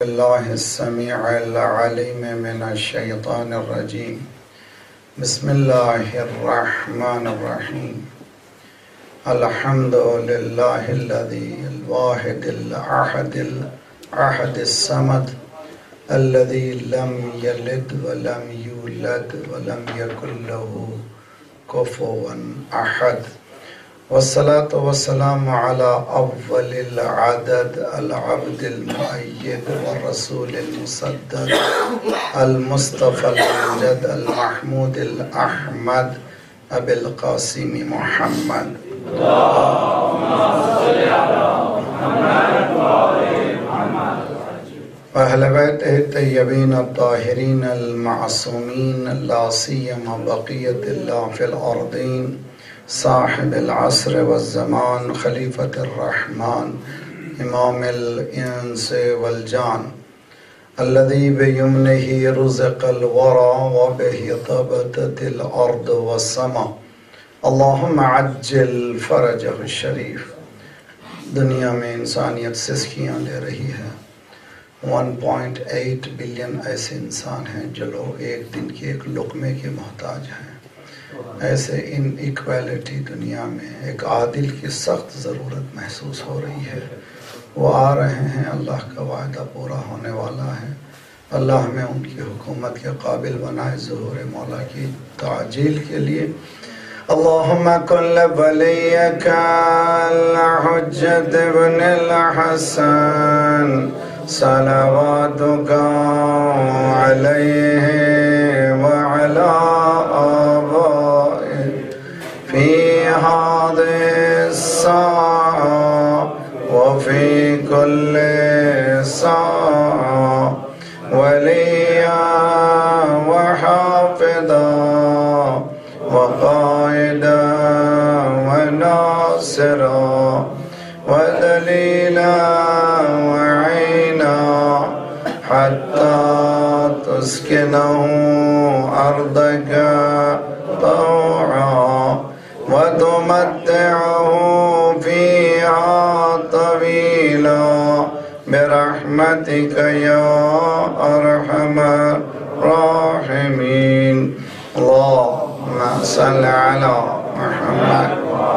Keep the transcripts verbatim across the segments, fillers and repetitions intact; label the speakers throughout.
Speaker 1: الله السميع العليم من الشيطان الرجيم. بسم الله الرحمن الرحيم. الحمد لله الذي الواحد الأحد الأحد الصمد الذي لم يلد ولم يولد ولم يكن له كفوا أحد، والصلاة والسلام على أول العدد العبد المؤيد والرسول المصدق المصطفى الأمجد المحمود الأحمد أبي القاسم محمد. اللهم صل على محمد وآل محمد وأهل بيته الطيبين الطاهرين المعصومين، لا سيما بقية الله في الأرضين، صاحب العصر والزمان، خليفة الرحمن، إمام الإنس والجان، الذي بيمنه رزق الورى وبه طبتت الأرض والسماء. اللهم عجل فرجه الشریف. دنیا میں انسانیت سسکیاں لے رہی ہے. ون پوائنٹ ایٹ بلین ایسے انسان ہیں جو لوگ ایک دن کے ایک لقمے کے محتاج ہیں. ایسے ان ایکویلٹی دنیا میں ایک عادل کی سخت ضرورت محسوس ہو رہی ہے. وہ آ رہے ہیں، اللہ کا وعدہ پورا ہونے والا ہے. اللہ ہمیں ان کی حکومت کے قابل بنائے ظہور مولا کی تعجیل کے لیے. اللہم کن ولیک الحجت ابن الحسن صلواتک علیہ وعلا آبائه في هذه الساعة وفي كل ساعة وليا وحافظا وقائدا وناصرا ودليلا وعينا حتى تسكنه أرضك طوعا وتمتعه فيها طويلا برحمتك يا أرحم الراحمين. اللهم صل على محمد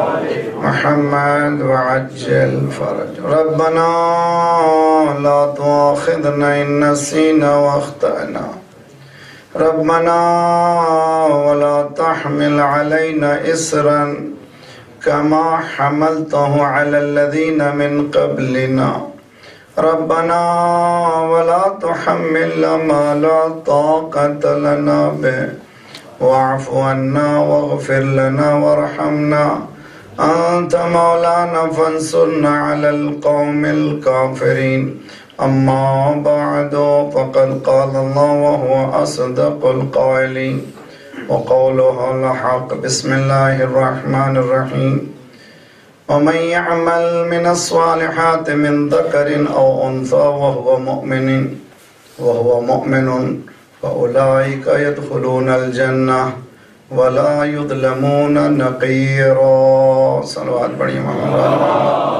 Speaker 1: محمد وعجل فرج. ربنا لا تؤاخذنا إن نسينا واخطأنا. ربنا ولا تحمل علينا إصرا كما حملته على الذين من قبلنا. ربنا ولا تحمل ما لا طاقة لنا به واعف عنا واغفر لنا وارحمنا أنت مولانا فانصرنا على القوم الكافرين. أما بعد فقد قال الله وهو أصدق القائلين وقوله الحق. بسم الله الرحمن الرحيم. ومن يعمل من الصالحات من ذكر أو أنثى وهو مؤمن وهو مؤمن فأولئك يدخلون الجنة ولا يظلمون نقيرا. صلوات پڑھیے محمد.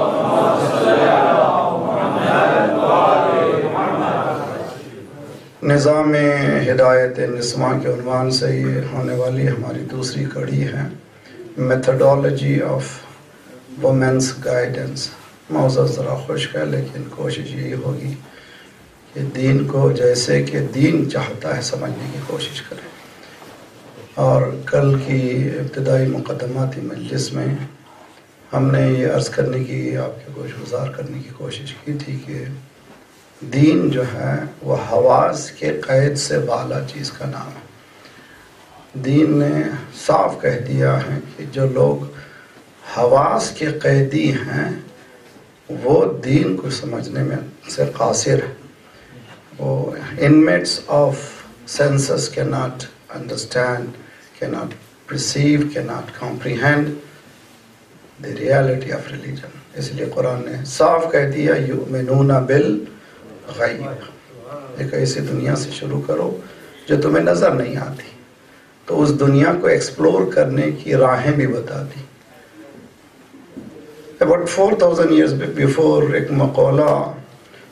Speaker 1: نظام ہدایت نسواں کے عنوان سے یہ ہونے والی ہماری دوسری کڑی ہے، میتھڈالوجی آف وومنس گائیڈنس. موضوع ذرا خشک ہے لیکن کوشش یہی ہوگی کہ دین کو جیسے کہ دین چاہتا ہے سمجھنے کی کوشش کریں. اور کل کی ابتدائی مقدماتی مجلس میں ہم نے یہ عرض کرنے کی، آپ کے گوش گزار کرنے کی کوشش کی تھی کہ دین جو ہے وہ حواس کے قید سے بالا چیز کا نام ہے. دین نے صاف کہہ دیا ہے کہ جو لوگ حواس کے قیدی ہیں وہ دین کو سمجھنے میں سے قاصر ہے. وہ inmates of senses cannot understand, cannot perceive, cannot comprehend the reality of religion. اس لیے قرآن نے صاف کہہ دیا یؤمنون بالغیب. ایک ایسی دنیا سے شروع کرو جو تمہیں نظر نہیں آتی، تو اس دنیا کو ایکسپلور کرنے کی راہیں بھی بتا دی. About four thousand years before ایک مقولہ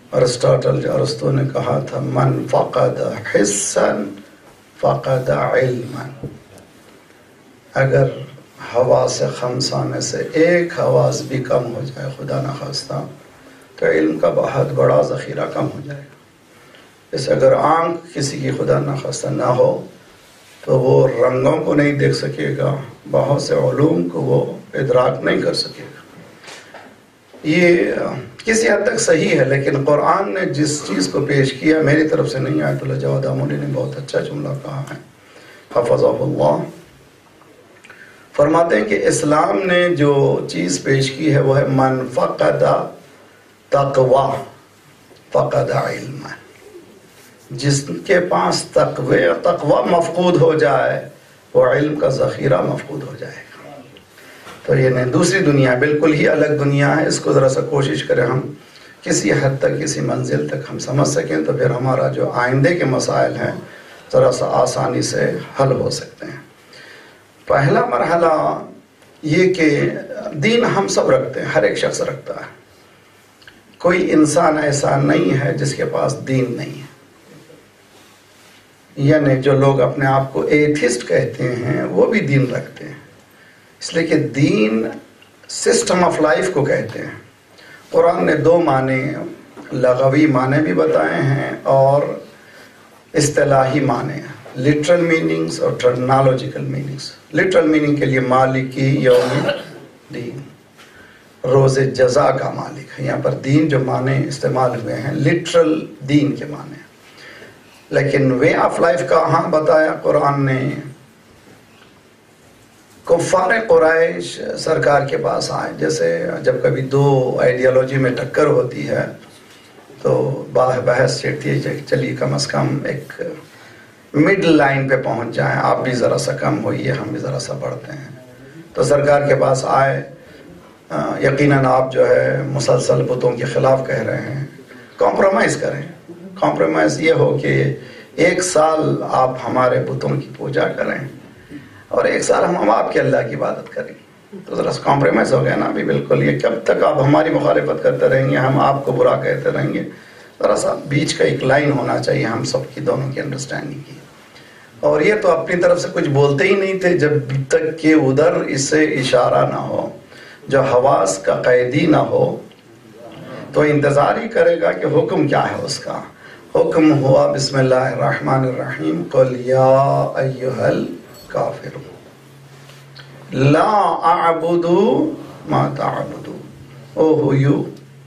Speaker 1: ارسطاٹل جو ارسطو نے کہا تھا من فقد حسا فقد علما، اگر حواس خمسہ میں سے ایک حواس بھی کم ہو جائے خدا نخواستہ تو علم کا بہت بڑا ذخیرہ کم ہو جائے گا۔ جیسے اگر آنکھ کسی کی خدا نخواستہ نہ ہو تو وہ رنگوں کو نہیں دیکھ سکے گا، بہت سے علوم کو وہ ادراک نہیں کر سکے گا۔ یہ کسی حد تک صحیح ہے، لیکن قرآن نے جس چیز کو پیش کیا، میری طرف سے نہیں، آیت اللہ جواد آمولی نے بہت اچھا جملہ کہا ہے حفظہ اللہ، فرماتے ہیں کہ اسلام نے جو چیز پیش کی ہے وہ ہے من فقد تقوی فقد علم، جس کے پاس تقوی تقوی مفقود ہو جائے وہ علم کا ذخیرہ مفقود ہو جائے گا۔ تو یہ نہیں، دوسری دنیا بالکل ہی الگ دنیا ہے، اس کو ذرا سا کوشش کریں ہم کسی حد تک کسی منزل تک ہم سمجھ سکیں تو پھر ہمارا جو آئندے کے مسائل ہیں ذرا سا آسانی سے حل ہو سکتے ہیں۔ پہلا مرحلہ یہ کہ دین ہم سب رکھتے ہیں، ہر ایک شخص رکھتا ہے، کوئی انسان ایسا نہیں ہے جس کے پاس دین نہیں ہے۔ یعنی جو لوگ اپنے آپ کو ایتھسٹ کہتے ہیں وہ بھی دین رکھتے ہیں، اس لیے کہ دین سسٹم آف لائف کو کہتے ہیں۔ قرآن نے دو معنی، لغوی معنی بھی بتائے ہیں اور اصطلاحی معنی، لٹرل میننگز اور ٹرمنالوجیکل میننگز۔ لٹرل میننگ کے لیے مالکی یوم دین، روز جزا کا مالک ہے، یہاں پر دین جو معنی استعمال ہوئے ہیں لٹرل دین کے معنی، لیکن وے آف لائف کا ہاں بتایا قرآن نے۔ کفار قریش سرکار کے پاس آئے، جیسے جب کبھی دو آئیڈیالوجی میں ٹکر ہوتی ہے تو بحث چھڑتی ہے، چلیے کم از کم ایک مڈل لائن پہ پہنچ جائیں، آپ بھی ذرا سا کم ہوئیے ہم بھی ذرا سا بڑھتے ہیں۔ تو سرکار کے پاس آئے، یقیناً آپ جو ہے مسلسل بتوں کے خلاف کہہ رہے ہیں، کمپرومائز کریں۔ کمپرومائز یہ ہو کہ ایک سال آپ ہمارے بتوں کی پوجا کریں اور ایک سال ہم آپ کے اللہ کی عبادت کریں۔ تو ذرا سا کمپرومائز ہو گیا نا بھی، بالکل یہ کب تک آپ ہماری مخالفت کرتے رہیں گے، ہم آپ کو برا کہتے رہیں گے، ذرا سا بیچ کا ایک لائن ہونا چاہیے ہم سب کی، دونوں کی انڈرسٹینڈنگ کی۔ اور یہ تو اپنی طرف سے کچھ بولتے ہی نہیں تھے جب تک کہ ادھر اس سے اشارہ نہ ہو، جو حواس کا قیدی نہ ہو تو انتظار ہی کرے گا کہ حکم کیا ہے اس کا۔ حکم ہوا بسم اللہ الرحمن الرحیم، قل یا ایھا الکافرون لا اعبد ما تعبدون، او ہو یو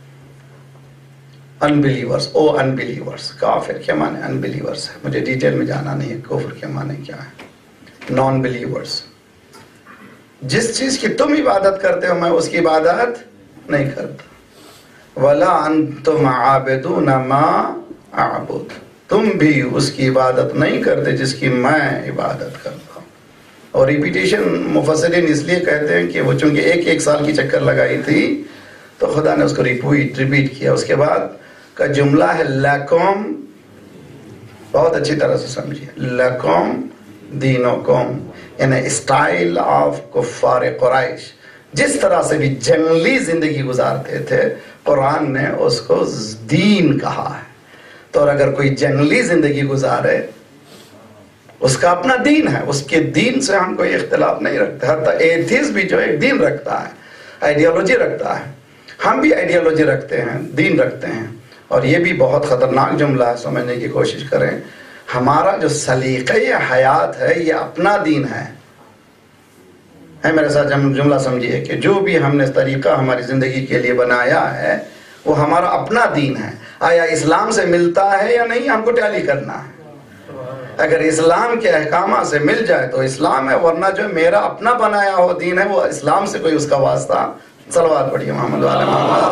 Speaker 1: انبیلیورز، او انبیلیورز۔ کافر کیا معنی؟ انبیلیورز ہے، مجھے ڈیٹیل میں جانا نہیں ہے کفر کے معنی کیا ہے۔ نان بلیورز، جس چیز کی تم عبادت کرتے ہو میں اس کی عبادت نہیں کرتا۔ وَلَا أَنْتُمْ عَابِدُونَ مَا أَعْبُدُ، تم بھی اس کی عبادت نہیں کرتے جس کی میں عبادت کرتا ہوں۔ اور ریپیٹیشن مفسرین اس لیے کہتے ہیں کہ وہ چونکہ ایک ایک سال کی چکر لگائی تھی تو خدا نے اس کو ریپیٹ ریپیٹ کیا۔ اس کے بعد کا جملہ ہے لَكُمْ، بہت اچھی طرح سے سمجھیے، لَكُمْ دِينُكُمْ، یعنی اسٹائل آف کفار قریش، جس طرح سے بھی جنگلی زندگی گزارتے تھے قرآن نے اس کو دین کہا ہے۔ تو اور اگر کوئی جنگلی زندگی گزارے اس کا اپنا دین ہے، اس کے دین سے ہم کوئی اختلاف نہیں رکھتے۔ حتیٰ ایتھیز بھی جو ایک دین رکھتا ہے، آئیڈیالوجی رکھتا ہے، ہم بھی آئیڈیالوجی رکھتے ہیں، دین رکھتے ہیں۔ اور یہ بھی بہت خطرناک جملہ ہے، سمجھنے کی کوشش کریں۔ ہمارا جو سلیقہ حیات ہے یہ اپنا دین ہے ہے میرے ساتھ جملہ سمجھیے کہ جو بھی ہم نے طریقہ ہماری زندگی کے لیے بنایا ہے وہ ہمارا اپنا دین ہے۔ آیا اسلام سے ملتا ہے یا نہیں، ہم کو ٹیلی کرنا ہے۔ اگر اسلام کے احکامات سے مل جائے تو اسلام ہے، ورنہ جو میرا اپنا بنایا ہوا دین ہے وہ اسلام سے کوئی اس کا واسطہ۔ صلوات پڑھیے محمد والے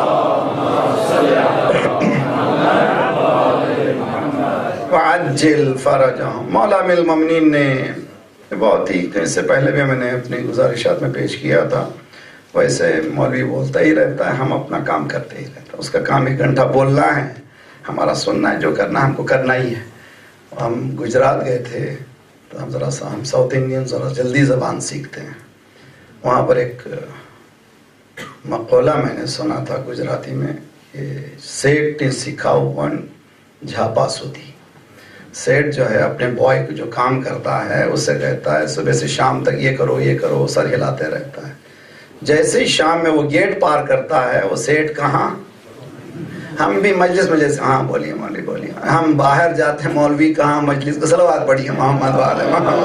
Speaker 1: وعجل فرجہم۔ مولا ام المؤمنین نے بہت ہی، اس سے پہلے بھی میں نے اپنی گزارشات میں پیش کیا تھا، ویسے مولوی بولتا ہی رہتا ہے، ہم اپنا کام کرتے ہی رہتے ہیں۔ اس کا کام ایک گھنٹہ بولنا ہے، ہمارا سننا ہے، جو کرنا ہم کو کرنا ہی ہے۔ ہم گجرات گئے تھے تو ہم ذرا سا ہم ساؤتھ انڈین ذرا جلدی زبان سیکھتے ہیں۔ وہاں پر ایک مقولہ میں نے سنا تھا گجراتی میں सेठ ने सिखावन झापा सुधी। सेठ जो है अपने बॉय को जो काम करता है उससे कहता है सुबह से शाम तक ये करो ये करो, सर हिलाते रहता है। जैसे ही शाम में वो गेट पार करता है, वो सेठ कहाँ, हम भी मजलिस में जैसे, हाँ बोलिए मौलवी बोलिए, हम बाहर जाते हैं, मौलवी कहाँ मजलिस को सलवात पढ़िए मोहम्मद वाले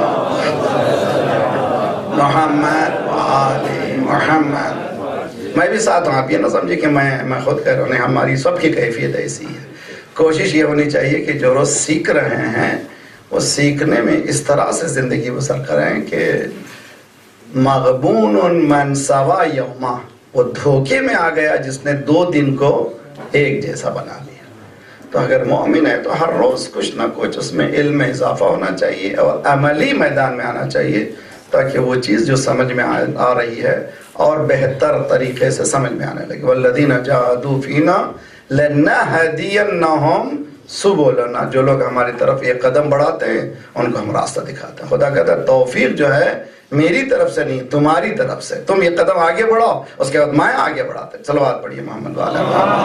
Speaker 1: मोहम्मद वाले मोहम्मद। मैं भी साथ हूँ, आप ये ना समझे कि मैं मैं खुद कह रहा हूँ, नहीं, हमारी सबकी कैफियत ऐसी है। कोशिश ये होनी चाहिए कि जो रोज सीख रहे हैं वो सीखने में इस तरह से जिंदगी बसर करें कि मगबून मन सवा यौमा, वो धोखे में आ गया जिसने दो दिन को एक जैसा बना लिया। तो अगर मोमिन है तो हर रोज कुछ ना कुछ उसमें इल्म में इजाफा होना चाहिए और अमली मैदान में आना चाहिए, ताकि वो चीज़ जो समझ में आ, आ रही है और बेहतर तरीके से समझ में आने लगे। वल्लज़ीना जाहदू फीना लनहदियन्नहुम सुबुलना, जो लोग हमारी तरफ एक कदम बढ़ाते हैं उनको हम रास्ता दिखाते हैं। खुदा कहता है तौफीक जो है मेरी तरफ से नहीं, तुम्हारी तरफ से। तुम ये कदम आगे बढ़ाओ, उसके बाद मैं आगे बढ़ाते। सलवात पढ़िए मोहम्मद वाला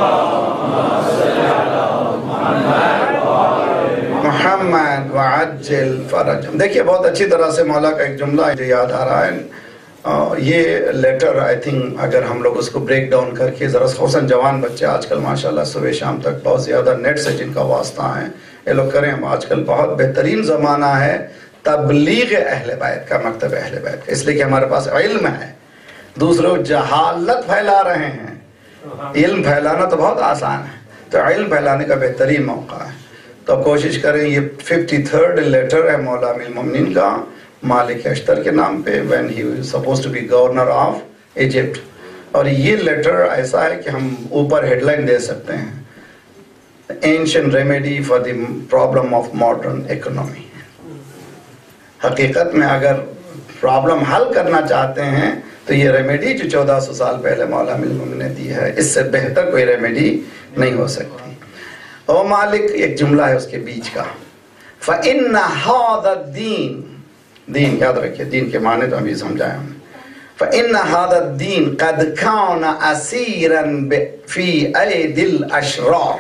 Speaker 1: मोहम्मद वअज्जिल फरज। देखिए बहुत अच्छी तरह से मौला का एक जुमला मुझे याद आ रहा है। Uh, ये लेटर आई थिंक अगर हम लोग उसको ब्रेक डाउन करके ज़रा, खुसूसन जवान बच्चे आजकल माशाल्लाह सुबह शाम तक बहुत ज़्यादा नेट से जिनका वास्ता है, ये लोग करें। आजकल बहुत बेहतरीन ज़माना है तबलीग अहले बैत का, मकतब अहले बैत का, इसलिए कि हमारे पास इल्म है। दूसरों जहालत फैला रहे हैं, इल्म फैलाना तो बहुत आसान है, तो इल्म फैलाने का बेहतरीन मौका है। तो कोशिश करें, ये फिफ्टी थर्ड लेटर है मौला अमीरुल मोमिनीन का मालिक अश्तर के नाम पे, when he was supposed to be governor of Egypt. और ये लेटर ऐसा है कि हम ऊपर हेडलाइन दे सकते हैं, ancient remedy for the problem of modern economy. हकीकत में अगर प्रॉब्लम हल करना चाहते हैं तो ये रेमेडी जो चौदह सौ साल पहले मौला अमीरुल मोमिनीन ने दी है, इससे बेहतर कोई रेमेडी नहीं हो सकती। ओ मालिक, एक जुमला है उसके बीच का, फ़इन्न हाज़ा दीन, दीन याद रखिए, दीन के माने तो अभी समझाया हमने। फ़इन्न हाज़ा दीन क़द कान असीरन फ़ी ऐदिल अशरार।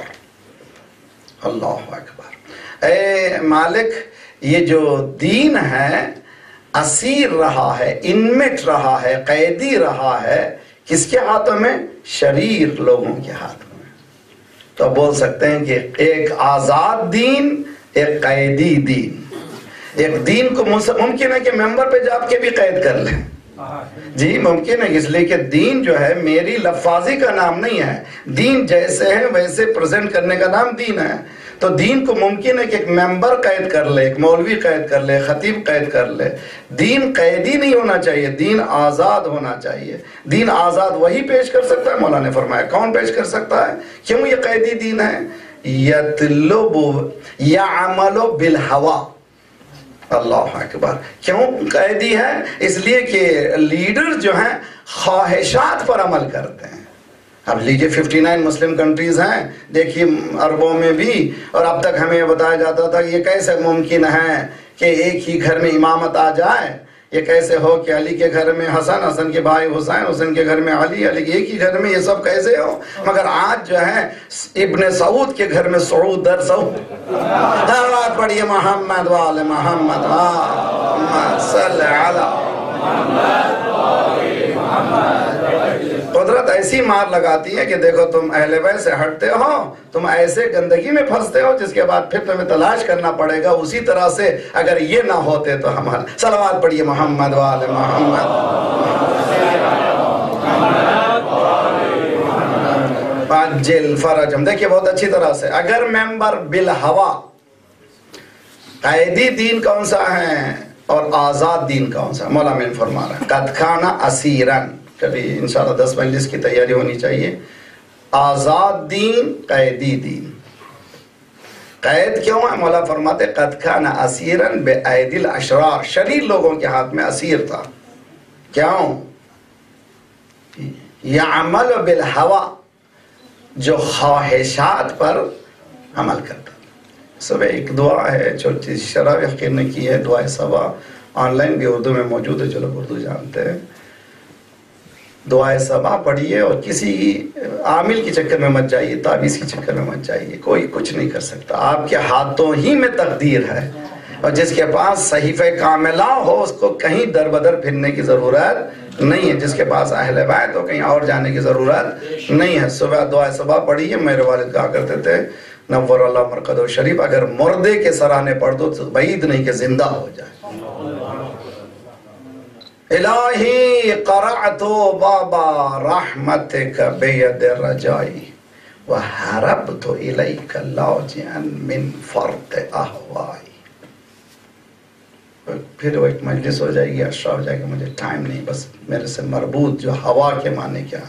Speaker 1: अल्लाहु अकबर। ए मालिक, ये जो दीन है असीर रहा है, इनमिट रहा है, कैदी रहा है, किसके हाथों में? शरीर लोगों के हाथों में। तो बोल सकते हैं कि एक आजाद दीन, एक कैदी दीन। एक दीन को मुमकिन है कि मेंबर पे जाप के भी कैद कर लें, जी मुमकिन है, इसलिए कि दीन जो है मेरी लफाजी का नाम नहीं है, दीन जैसे है वैसे प्रेजेंट करने का नाम दीन है। तो दीन को मुमकिन है कि एक मेंबर कैद कर ले, एक मौलवी कैद कर ले, खतीब कैद कर ले। दीन कैदी नहीं होना चाहिए, दीन आज़ाद होना चाहिए। दीन आज़ाद वही पेश कर सकता है, मौला ने फरमाया। कौन पेश कर सकता है? क्यों ये कैदी दीन है? यतलुबु यअमलु बिल हवा। अल्लाह अकबर। क्यों कैदी है? इसलिए कि लीडर जो हैं ख्वाहिशात पर अमल करते हैं। अब लीजिए उनसठ मुस्लिम कंट्रीज हैं, देखिए अरबों में भी, और अब तक हमें बताया जाता था कि ये कैसे मुमकिन है कि एक ही घर में इमामत आ जाए। ये कैसे हो कि अली के घर में हसन, हसन के भाई हुसैन, हुसैन के घर में अली, अली के एक ही घर में, ये सब कैसे हो? मगर आज जो है इब्ने सऊद के घर में सऊद दर सऊद। पढ़िए मोहम्मद वाले मोहम्मद कुदरत ऐसी मार लगाती है कि देखो तुम अहले बैत से हटते हो, तुम ऐसे गंदगी में फंसते हो जिसके बाद फिर तुम्हें तलाश करना पड़ेगा। उसी तरह से अगर ये ना होते तो हम सलवात पढ़िए मोहम्मद वाले मोहम्मद। अज्जिल फरज। हम देखिए बहुत अच्छी तरह से, अगर मेंबर बिल हवा, कैदी दीन कौन सा है और आजाद दीन कौन सा? मौला में फरमा रहा है कद खाना असीरन। कभी इंशाल्लाह दस मजलिस की तैयारी होनी चाहिए। आजाद दीन, कैदी दीन। कैद क्यों है? मौला फरमाते कद खाना असीरन बेअदिल अशरार, शरीर लोगों के हाथ में असीर था। क्यों? यअमल बिल हवा, जो ख्वाहिशात पर अमल करता। सुबह एक दुआ है छोटी शराब यकीन ने की है, दुआ सवा ऑनलाइन भी उर्दू में मौजूद है, जो लोग उर्दू जानते हैं। دعائے صبا پڑھیے اور کسی عامل کے چکر میں مت جائیے، تعویذ کے چکر میں مت جائیے، کوئی کچھ نہیں کر سکتا، آپ کے ہاتھوں ہی میں تقدیر ہے، اور جس کے پاس صحیفہ کاملہ ہو اس کو کہیں در بدر پھرنے کی ضرورت نہیں ہے، جس کے پاس اہل بیت ہو کہیں اور جانے کی ضرورت نہیں ہے۔ صبح دعائے صبح پڑھیے، میرے والد کہا کرتے تھے نور اللہ مرقدہ شریف، اگر مردے کے سرانے پڑھ دو تو بعید نہیں کہ زندہ ہو جائے۔ الہی قرعت بابا رحمتک بید رجائی وحربت الیک لاجئا من فرط احوائی۔ پھر وہ ایک مجلس ہو جائے گی، اشرا ہو جائے گی، مجھے ٹائم نہیں، بس میرے سے مربوط جو ہوا کے معنی کیا۔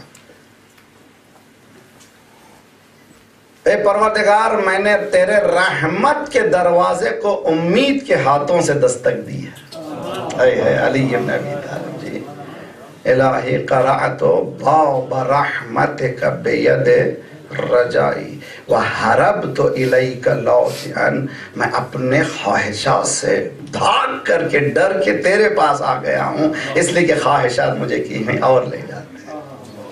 Speaker 1: اے پروردگار، میں نے تیرے رحمت کے دروازے کو امید کے ہاتھوں سے دستک دی ہے۔ اے اے علی ابن ابی طالب جی، الہی قرعت باب رحمتک بید رجائی وحربت الیک لاجئا، میں اپنے خواہشات سے بھاگ کر کے ڈر کے تیرے پاس آ گیا ہوں، اس لیے کہ خواہشات مجھے کہیں اور لے جاتے ہیں،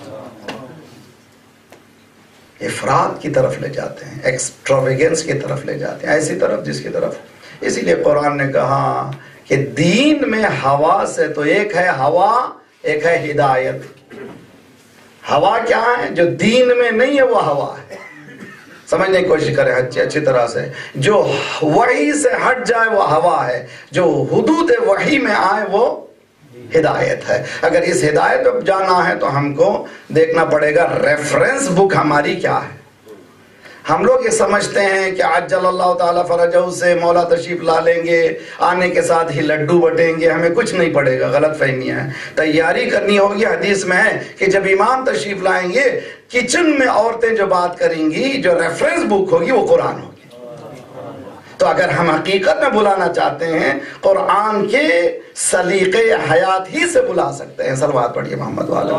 Speaker 1: افراد کی طرف لے جاتے ہیں، ایکسٹراویگنس کی طرف لے جاتے ہیں، ایسی طرف جس کی طرف۔ اسی لیے قرآن نے کہا کہ دین میں ہوا سے تو ایک ہے ہوا، ایک ہے ہدایت۔ ہوا کیا ہے؟ جو دین میں نہیں ہے وہ ہوا ہے، سمجھنے کی کوشش کریں اچھی اچھی طرح سے۔ جو وحی سے ہٹ جائے وہ ہوا ہے، جو حدود وحی میں آئے وہ ہدایت ہے۔ اگر اس ہدایت پہ جانا ہے تو ہم کو دیکھنا پڑے گا ریفرنس بک ہماری کیا ہے۔ ہم لوگ یہ سمجھتے ہیں کہ عجل اللہ تعالیٰ فرجہ سے مولا تشریف لا لیں گے، آنے کے ساتھ ہی لڈو بٹیں گے، ہمیں کچھ نہیں پڑے گا، غلط فہمیاں ہیں۔ تیاری کرنی ہوگی، حدیث میں ہے کہ جب امام تشریف لائیں گے کچن میں عورتیں جو بات کریں گی، جو ریفرنس بک ہوگی وہ قرآن ہوگی۔ تو اگر ہم حقیقت میں بلانا چاہتے ہیں قرآن کے سلیقے حیات ہی سے بلا سکتے ہیں۔ صلوات پڑھیے محمد والے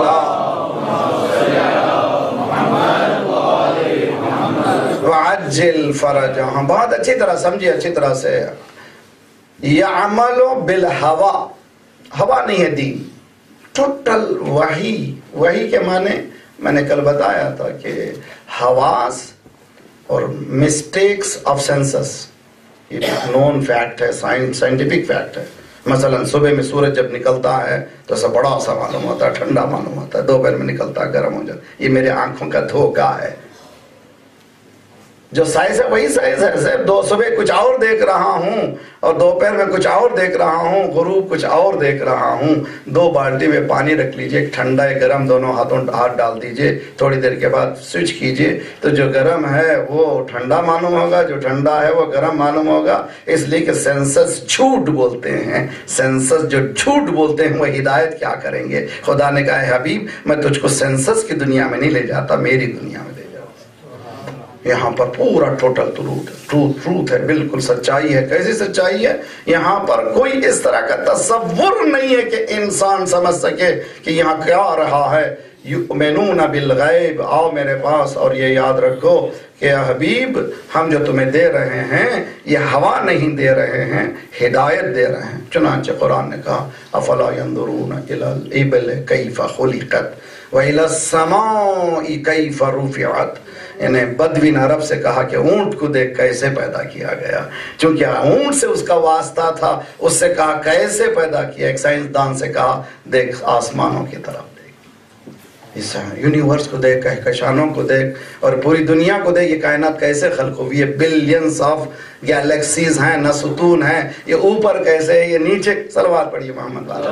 Speaker 1: وعجل فرجہ۔ ہم بہت اچھی طرح سمجھے، اچھی طرح سے۔ یعمل بالہوا، ہوا نہیں ہے دین، ٹوٹل وحی۔ وحی کے معنی میں نے کل بتایا تھا کہ حواس اور مسٹیکس آف سینسس، یہ نون فیکٹ ہے، سائنٹیفک فیکٹ ہے۔ مثلا صبح میں سورج جب نکلتا ہے تو ایسا بڑا سا معلوم ہوتا ہے، ٹھنڈا معلوم ہوتا ہے، دوپہر میں نکلتا ہے گرم ہو جاتا ہے، یہ میرے آنکھوں کا دھوکہ ہے۔ جو سائز ہے وہی سائز ہے، صرف دو صبح کچھ اور دیکھ رہا ہوں اور دوپہر میں کچھ اور دیکھ رہا ہوں، غروب کچھ اور دیکھ رہا ہوں۔ دو بالٹی میں پانی رکھ لیجئے، ٹھنڈا ہے گرم دونوں ہاتھوں ہاتھ ڈال دیجئے، تھوڑی دیر کے بعد سوئچ کیجئے تو جو گرم ہے وہ ٹھنڈا معلوم ہوگا، جو ٹھنڈا ہے وہ گرم معلوم ہوگا۔ اس لیے کہ سینسس جھوٹ بولتے ہیں، سینسس جو جھوٹ بولتے ہیں وہ ہدایت کیا کریں گے؟ خدا نے کہا ہے حبیب میں تجھ کو سینسس کی دنیا میں نہیں لے جاتا، میری دنیا میں لے جاتا۔ یہاں پر پورا ٹوٹل ٹروت ٹروت ٹروت ہے، بالکل سچائی ہے۔ کیسی سچائی ہے؟ یہاں پر کوئی اس طرح کا تصور نہیں ہے کہ انسان سمجھ سکے کہ یہاں کیا آ رہا ہے۔ یؤمنون بالغیب، آؤ میرے پاس اور یہ یاد رکھو کہ حبیب ہم جو تمہیں دے رہے ہیں یہ ہوا نہیں دے رہے ہیں، ہدایت دے رہے ہیں۔ چنانچہ قرآن نے کہا افلا ينظرون الى الابل کیف خلقت وَإِلَى السَّمَاءِ كَيْفَ رُفِعَتْ، انہیں بدوین عرب سے کہا کہ اونٹ کو دیکھ کیسے پیدا کیا گیا، چونکہ اونٹ سے اس کا واسطہ تھا، اس سے کہا کیسے پیدا کیا۔ ایک سائنسدان سے کہا دیکھ آسمانوں کی طرف دیکھ، اس یونیورس کو دیکھ، کہکشانوں کو دیکھ اور پوری دنیا کو دیکھ، یہ کائنات کیسے خلق ہوئی ہے، بلینز آف گیلیکسیز ہیں، نہ ستون ہیں، یہ اوپر کیسے ہے، یہ نیچے۔ صلوات پڑھیے محمد والا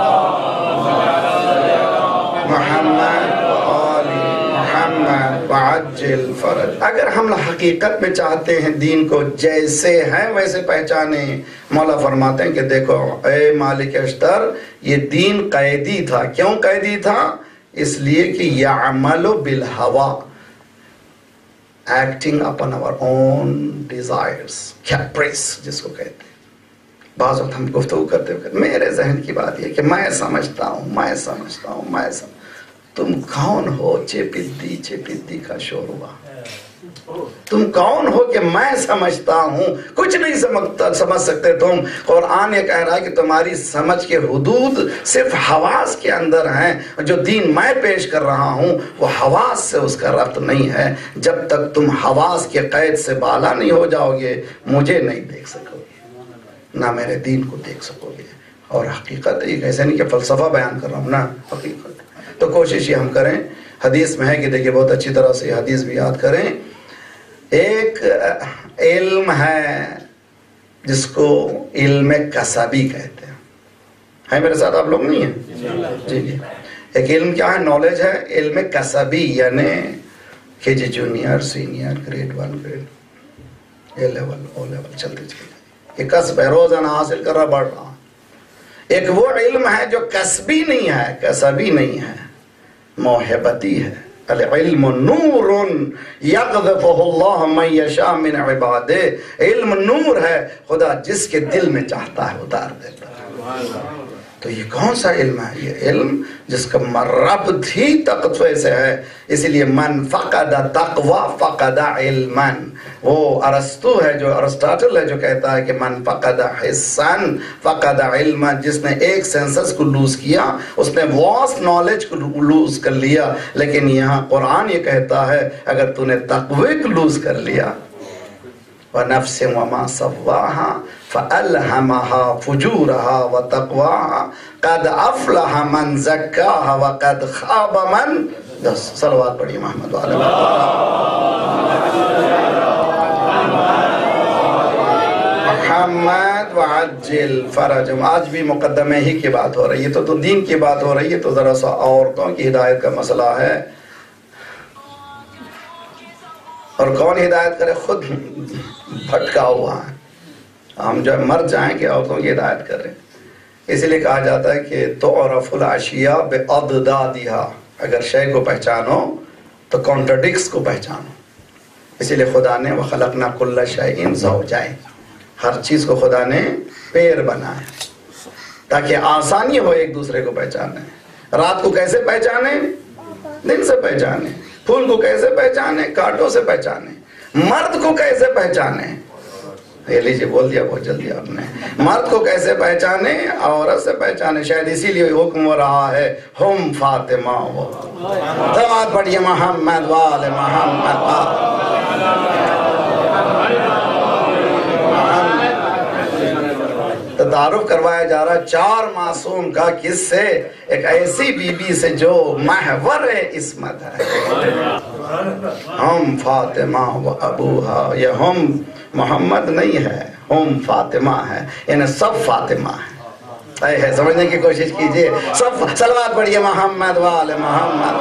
Speaker 1: محمد وآل محمد وعجل فرج۔ اگر ہم حقیقت میں چاہتے ہیں دین کو جیسے ہیں ویسے پہچانے، مولا فرماتے ہیں کہ دیکھو اے مالک اشتر، یہ دین قیدی تھا۔ کیوں قیدی تھا؟ اس لیے کہ یعمل بالہوا، acting upon our own desires، caprice جس کو کہتے ہیں۔ بعض وقت ہم گفتگو کرتے ہوئے میرے ذہن کی بات یہ کہ میں سمجھتا ہوں میں سمجھتا ہوں میں سمجھتا ہوں۔ تم کون ہو؟ چپدی چپدی کا شور ہوا۔ تم کون ہو کہ میں سمجھتا ہوں؟ کچھ نہیں سمجھتا سمجھ سکتے تم. قرآن یہ کہہ رہا ہے کہ تمہاری سمجھ کے حدود صرف حواس کے اندر ہیں. جو دین میں پیش کر رہا ہوں وہ حواس سے اس کا ربط نہیں ہے. جب تک تم حواس کے قید سے بالا نہیں ہو جاؤ گے مجھے نہیں دیکھ سکو گے، نہ میرے دین کو دیکھ سکو گے. اور حقیقت ایک ایسے نہیں کہ فلسفہ بیان کر رہا ہوں، نا حقیقت. تو کوشش یہ ہم کریں، حدیث میں ہے کہ دیکھیں بہت اچھی طرح سے حدیث بھی یاد کریں. ایک علم ہے جس کو علم کسبی کہتے ہیں. ہے میرے ساتھ آپ لوگ؟ نہیں ہیں جی جی. ایک علم کیا ہے؟ نالج ہے. علم کسبی یعنی کہ جی junior senior grade one grade A level O level چلتے چلتے یہ کسب ہے، روزانہ حاصل کر رہا بڑھ رہا. ایک وہ علم ہے جو کسبی نہیں ہے، کسبی نہیں ہے، موہبتی ہے. العلم نور یقذفہ اللہ من یشاء من عبادہ. علم نور ہے، خدا جس کے دل میں چاہتا ہے اتار دیتا ہے. تو یہ کون سا علم ہے؟ یہ علم جس کا ربط ہی تقوی سے ہے. اسی لیے من فقد تقوی فقد علما. وہ ارسطو ہے جو ارسطاٹل ہے جو کہتا ہے کہ من فقد حسن فقد علما. جس نے ایک سینسس کو لوز کیا اس نے واس نالج کو لوز کر لیا. لیکن یہاں قرآن یہ کہتا ہے اگر تو نے تقوی کو لوز کر لیا، وَنَفْسٍ وَمَا سَوَّاهَا فَأَلْهَمَهَا فُجُورَهَا وَتَقْوَاهَا قَدْ أَفْلَحَ مَنْ زَكَّاهَا وَقَدْ خَابَ مَنْ دَسَّاهَا. صلوات پڑھیے محمد وعلی محمد وعجل فرجهم. آج بھی مقدمے ہی کی بات ہو رہی ہے، تو تو دین کی بات ہو رہی ہے، تو ذرا سا عورتوں کی ہدایت کا مسئلہ ہے. اور کون ہدایت کرے؟ خود بھٹکا ہوا ہے. ہم جو مر جائیں کہ عورتوں کی ہدایت کریں. اسی لیے کہا جاتا ہے کہ تعرف الاشیاء باضدادها. اگر شے کو پہچانو تو کانٹرڈکٹس کو پہچانو. اسی لیے خدا نے وخلقنا کل شیء زوجین. ہر چیز کو خدا نے پیر بنایا تاکہ آسانی ہو ایک دوسرے کو پہچانے. رات کو کیسے پہچانے؟ دن سے پہچانے. پھول کو کیسے پہچانے؟ کانٹوں سے پہچانے. مرد کو کیسے پہچانے؟ یہ لیجیے بول دیا بہت جلدی آپ نے. مرد کو کیسے پہچانے؟ عورت سے پہچانے. شاید اسی لیے حکم ہو رہا ہے ہم فاطمہ ہو. سلوات پڑھیے محمد وآل محمد. تعارف کروایا جا رہا چار معصوم کا. کس سے؟ ایک ایسی بی بی سے جو محور عصمت ہے. ہم فاطمہ و ابوہا. یہ ہم محمد نہیں ہے، ہم فاطمہ ہے، یعنی سب فاطمہ ہے. ہے سمجھنے کی کوشش کیجئے. سب صلوات پڑھیے محمد وآل محمد.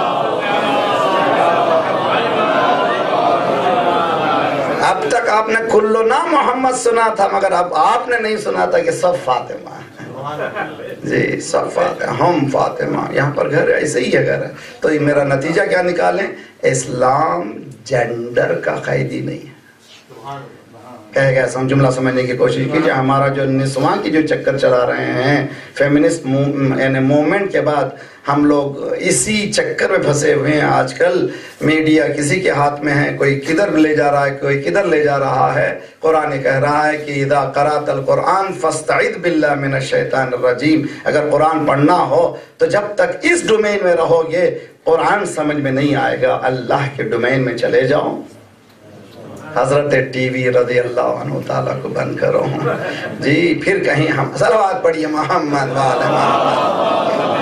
Speaker 1: اب تک آپ نے کلو نا محمد سنا تھا، مگر اب آپ نے نہیں سنا تھا کہ سب فاطمہ ہے. جی سب فاطمہ، ہم فاطمہ. یہاں پر گھر ایسے ہی ہے گھر ہے. تو یہ میرا نتیجہ کیا نکالیں؟ اسلام جینڈر کا قیدی نہیں ہے. کہہ گیا ہم جملہ سمجھنے کی کوشش کیجئے. ہمارا جو نسواں کی جو چکر چلا رہے ہیں فیمنسٹ یعنی موومنٹ کے بعد ہم لوگ اسی چکر میں پھنسے ہوئے ہیں. آج کل میڈیا کسی کے ہاتھ میں ہے، کوئی کدھر لے جا رہا ہے کوئی کدھر لے جا رہا ہے. قرآن کہہ رہا ہے کہ اذا قرأت القرآن فاستعذ باللہ من الشیطان الرجیم. اگر قرآن پڑھنا ہو تو جب تک اس ڈومین میں رہو گے قرآن سمجھ میں نہیں آئے گا. اللہ کے ڈومین میں چلے جاؤ. حضرت ٹی وی رضی اللہ عنہ تعالیٰ کو بند کرو جی. پھر کہیں ہم صلوات پڑھیے محمد وآل محمد.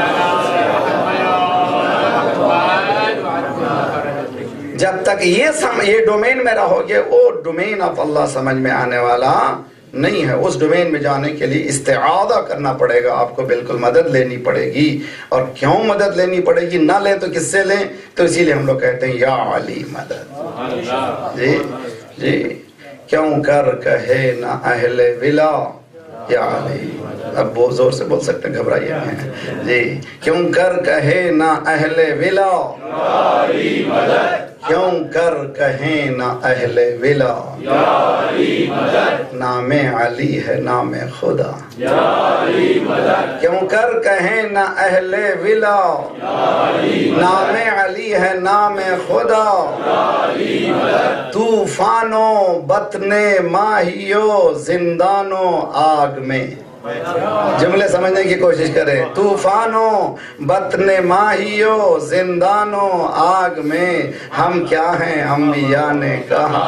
Speaker 1: جب تک یہ سم یہ ڈومین میں رہو گے وہ ڈومین آف اللہ سمجھ میں آنے والا نہیں ہے. اس ڈومین میں جانے کے لیے استعاذہ کرنا پڑے گا. آپ کو بالکل مدد لینی پڑے گی. اور کیوں مدد لینی پڑے گی؟ نہ لیں تو کس سے لیں؟ تو اسی لیے ہم لوگ کہتے ہیں یا علی مدد. جی جی کیوں کر کہے نہ اہل ولا یا علی. اب بہت زور سے بول سکتے ہیں، گھبرائیے نہیں. جی کیوں کر کہے نہ اہل ولا کیوں کر کہیں نہ اہل ولا، نام علی ہے نام خدا، کیوں کر کہیں نہ اہل ولا، نام علی ہے نام خدا، طوفانوں بطن ماہیو زندانوں آگ میں، جملے سمجھنے کی کوشش کریں، طوفانوں بطن ماہیو زندانوں آگ میں، ہم کیا ہیں انبیاء نے کہا،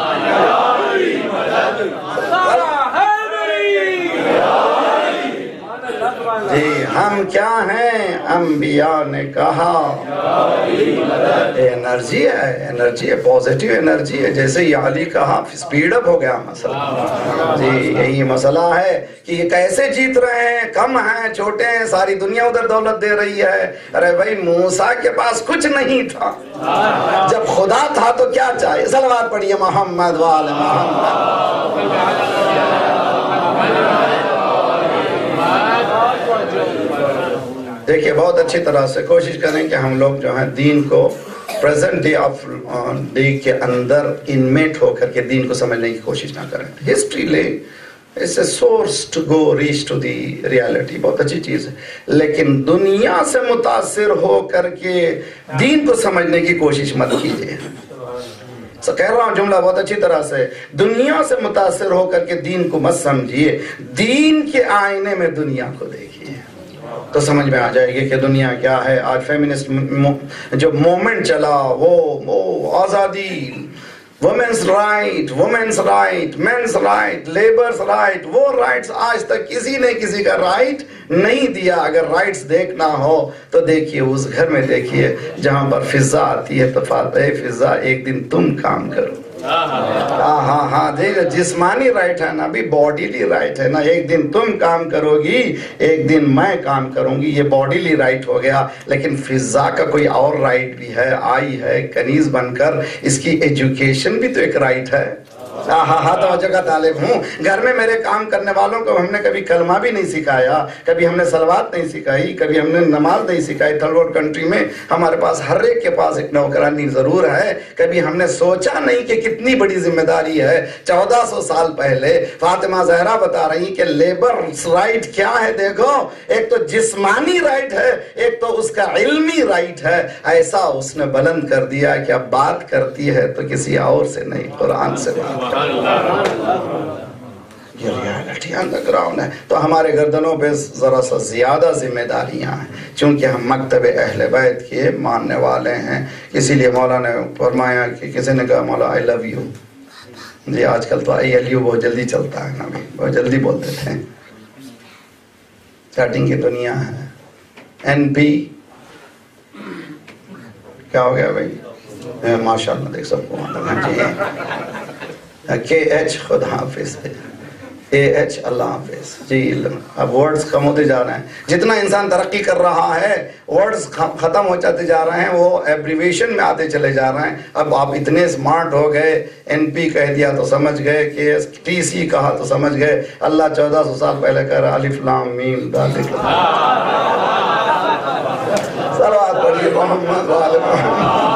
Speaker 1: جی ہم کیا ہیں انبیاء نے کہا، انرجی ہے، انرجی ہے، پوزیٹیو انرجی ہے، جیسے یہ علی کہا سپیڈ اپ ہو گیا مسئلہ، جی یہی مسئلہ ہے کہ یہ کیسے جیت رہے ہیں، کم ہیں، چھوٹے ہیں، ساری دنیا ادھر دولت دے رہی ہے، ارے بھائی موسیٰ کے پاس کچھ نہیں تھا، جب خدا تھا تو کیا چاہیے، صلوات پڑھیے محمد وآل محمد۔ دیکھیے بہت اچھی طرح سے کوشش کریں کہ ہم لوگ جو ہیں دین کو پریزنٹ ڈے آف ڈے کے اندر انمیٹ ہو کر کے دین کو سمجھنے کی کوشش نہ کریں، ہسٹری لے، as a source to go reach to the reality, بہت اچھی چیز ہے، لیکن دنیا سے متاثر ہو کر کے دین کو سمجھنے کی کوشش مت کیجیے، کہہ رہا ہوں جملہ بہت اچھی طرح سے، دنیا سے متاثر ہو کر کے دین کو مت سمجھیے، دین کے آئینے میں دنیا کو دیکھیے تو سمجھ میں آ جائے گی کہ دنیا کیا ہے۔ آج فیمنسٹ جو مومنٹ چلا، وہ وہ آزادی، women's right, women's right, men's right, labour's right, وہ رائٹس آج تک کسی نے کسی کا رائٹ نہیں دیا۔ اگر رائٹس دیکھنا ہو تو دیکھیے اس گھر میں، دیکھیے جہاں پر فضا آتی ہے تو فاتح فضا ایک دن تم کام کرو، ہاں ہاں ہاں دیکھ جسمانی رائٹ ہے نا، بھی باڈیلی رائٹ ہے نا، ایک دن تم کام کرو گی، ایک دن میں کام کروں گی، یہ باڈیلی رائٹ ہو گیا، لیکن فضا کا کوئی اور رائٹ بھی ہے، آئی ہے کنیز بن کر، اس کی ایجوکیشن بھی تو ایک رائٹ ہے۔ ہاں ہاں ہاں توجہ کا طالب ہوں، گھر میں میرے کام کرنے والوں کو ہم نے کبھی کلمہ بھی نہیں سکھایا، کبھی ہم نے صلوات نہیں سکھائی، کبھی ہم نے نماز نہیں سکھائی۔ تھرڈ ورلڈ کنٹری میں ہمارے پاس ہر ایک کے پاس ایک نوکرانی ضرور ہے، کبھی ہم نے سوچا نہیں کہ کتنی بڑی ذمہ داری ہے۔ چودہ سو سال پہلے فاطمہ زہرا بتا رہی کہ لیبر رائٹ کیا ہے، دیکھو ایک تو جسمانی رائٹ ہے، ایک تو اس کا علمی رائٹ ہے، ایسا اس نے بلند کر دیا کہ اب بات کرتی ہے تو کسی اور سے نہیں، قرآن سے بات کرتی۔ یہ ریالٹی انڈر گراؤنڈ ہے، تو ہمارے گردنوں پہ ذرا سا زیادہ ذمہ داریاں ہیں، چونکہ ہم مکتب اہل بیت کے ماننے والے ہیں، اسی لیے مولا نے فرمایا کہ کسی نے کہا مولا آئی لو یو، جی آج کل تو آئی ایل یو بہت جلدی چلتا ہے نا، بھی بہت جلدی بولتے تھے، چیٹنگ کی دنیا ہے۔ این پی کیا ہو گیا بھائی، ماشاء اللہ دیکھ سب کو جی، کے ایچ خدا حافظ، اے ایچ اللہ حافظ، جی اب ورڈز کم ہوتے جا رہے ہیں، جتنا انسان ترقی کر رہا ہے ورڈز ختم ہو جاتے جا رہے ہیں، وہ ایبریویشن میں آتے چلے جا رہے ہیں۔ اب آپ اتنے اسمارٹ ہو گئے، این پی کہہ دیا تو سمجھ گئے، کہ ٹی سی کہا تو سمجھ گئے، اللہ چودہ سو سال پہلے کہہ رہا الف لام میم ذالک صلوات پڑھیے محمد وآل محمد۔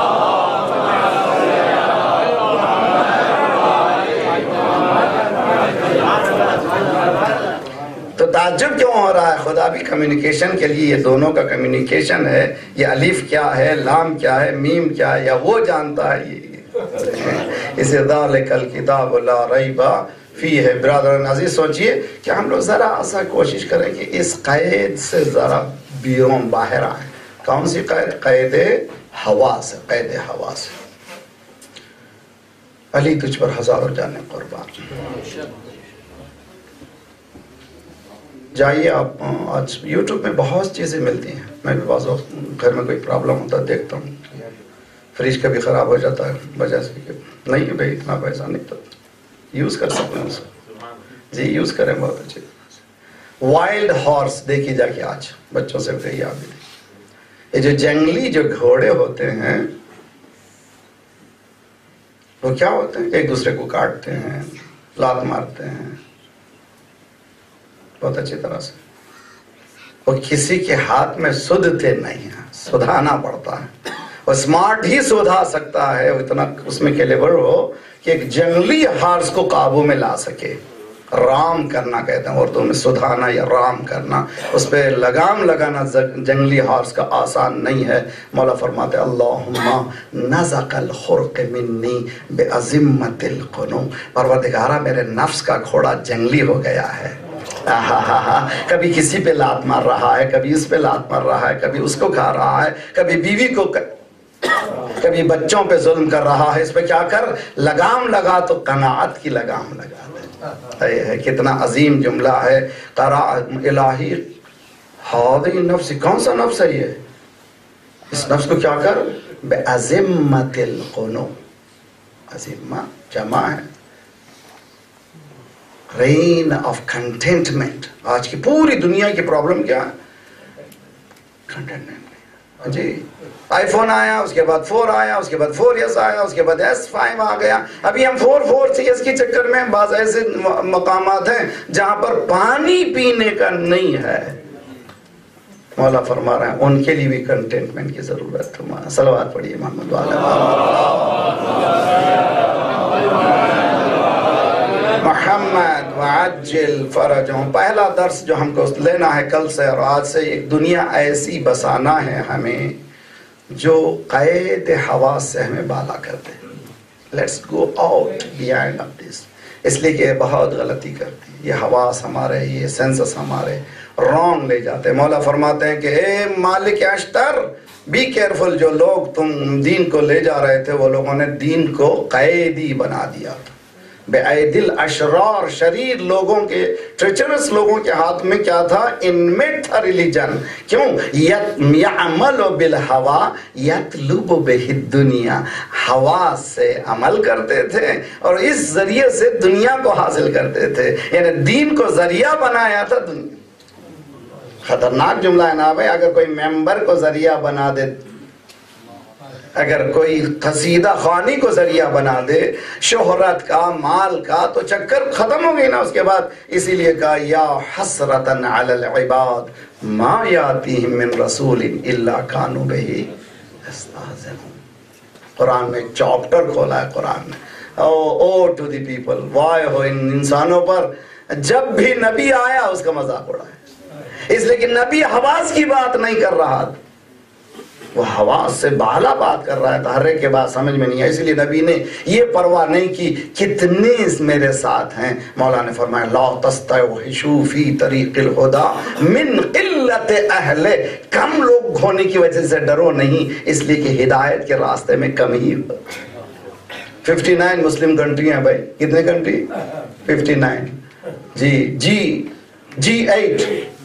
Speaker 1: تو تعجب کیوں ہو رہا ہے، خدا بھی کمیونیکیشن کے لیے، یہ دونوں کا کمیونیکیشن ہے، یہ الف کیا ہے، لام کیا ہے، میم کیا ہے، یا وہ جانتا ہے، یہ اسے ذالک الکتاب لا ریب فیہ ہے۔ برادران عزیز سوچئے کہ ہم لوگ ذرا ایسا کوشش کریں کہ اس قید سے ذرا بیرون باہر آئیں۔ کون سی قید؟ قید ہوا سے، قید ہوا سے۔ علی تجھ پر ہزاروں جانے قربان۔ جائیے آپ، آج یوٹیوب میں بہت چیزیں ملتی ہیں، میں بھی بعض وقت گھر میں کوئی پرابلم ہوتا ہے دیکھتا ہوں، فریج کبھی خراب ہو جاتا ہے وجہ سے کہ نہیں بھائی اتنا پیسہ نہیں تو یوز کر سکتے ہیں اس کو، جی یوز کریں، بہت اچھی۔ وائلڈ ہارس دیکھی جا کے آج بچوں سے کہیے آپ بھی، یہ جو جنگلی جو گھوڑے ہوتے ہیں وہ کیا ہوتے ہیں، ایک دوسرے کو کاٹتے ہیں، لات مارتے ہیں بہت اچھی طرح سے، وہ کسی کے ہاتھ میں سدھتے نہیں ہیں، سدھانا پڑتا ہے، اور اسمارٹ ہی سودھا سکتا ہے، اتنا اس میں کیلیبر ہو کہ ایک جنگلی ہارس کو قابو میں لا سکے. رام کرنا کہتے ہیں اردو میں، سدھانا یا رام کرنا، اس پہ لگام لگانا جنگلی ہارس کا آسان نہیں ہے. مولا فرماتے اللہم نزق الخرق منی بعظمت القنو، پروردگارہ میرے نفس کا گھوڑا جنگلی ہو گیا ہے. ہاں ہاں ہاں کبھی کسی پہ لات مار رہا ہے، کبھی اس پہ لات مار رہا ہے، کبھی اس کو کھا رہا ہے، کبھی بیوی کو، کبھی بچوں پہ ظلم کر رہا ہے. اس پہ کیا کر، لگام لگا تو قناعت کی لگام لگا دے. کتنا عظیم جملہ ہے. قرا الہی ہادی نفس، کون سا نفس ہے یہ؟ اس نفس کو کیا کر، بعظمت القنو، عظیمہ جمع ہے، رین آف کنٹینٹمنٹ. آج کی پوری دنیا کی پرابلم کیا ہے؟ کنٹینٹمنٹ. جی آئی فون آیا، اس کے بعد فور آیا، اس کے بعد فور ایس آیا، اس کے بعد ایس فائیو آ گیا. ابھی ہم فور فور سی ایس کے چکر میں بعض ایسے مقامات ہیں جہاں پر پانی پینے کا نہیں ہے. مولا فرما رہے ہیں ان کے لیے بھی کنٹینٹمنٹ کی ضرورت ہے. صلوات پڑھیے محمد محمد وعجل فرجہم. پہلا درس جو ہم کو لینا ہے کل سے اور آج سے، ایک دنیا ایسی بسانا ہے ہمیں جو قید حواس سے ہمیں بالا کر دے. Let's go out behind of this. اس لیے کہ بہت غلطی کرتی ہے یہ حواس ہمارے، یہ سینسس ہمارے رونگ لے جاتے ہیں. مولا فرماتے ہیں کہ اے مالک اشتر، بی کیئرفل. جو لوگ تم دین کو لے جا رہے تھے وہ لوگوں نے دین کو قیدی بنا دیا. بِعَيْدِ الْأَشْرَارِ، شریر لوگوں کے، ٹریچرس لوگوں کے ہاتھ میں کیا تھا؟ ان میں تھا ریلیجن. کیوں؟ یعمل بالہوا یطلب بہ الدنیا، ہوا سے عمل کرتے تھے اور اس ذریعے سے دنیا کو حاصل کرتے تھے. یعنی دین کو ذریعہ بنایا تھا دنیا. خطرناک جملہ ہے نا بھائی. اگر کوئی ممبر کو ذریعہ بنا دے، اگر کوئی قصیدہ خوانی کو ذریعہ بنا دے، شہرت کا، مال کا، تو چکر ختم ہو گئی نا اس کے بعد. اسی لیے کہا یا حسرتن علی العباد ما یاتیہم من رسول الا کانوا بہ یستہزئون. قرآن میں ایک چاپٹر کھولا ہے قرآن نے. او او ٹو دی پیپل، وائے ہو ان انسانوں پر جب بھی نبی آیا اس کا مذاق اڑایا. اس لیے کہ نبی حواس کی بات نہیں کر رہا تھا، وہ حواس سے بالا بات کر رہا ہے. تو ہر ایک کے بات سمجھ میں نہیں ہے. اس لیے نبی نے یہ پرواہ نہیں کی کتنے میرے ساتھ ہیں. مولا نے فرمایا لا تستوحشوا فی طریق الہدی من قلت اہل، کم لوگ ہونے کی وجہ سے ڈرو نہیں، اس لیے کہ ہدایت کے راستے میں کم ہی. ففٹی نائن مسلم کنٹری ہیں بھائی. کتنے کنٹری؟ Fifty nine. جی جی جی ایٹ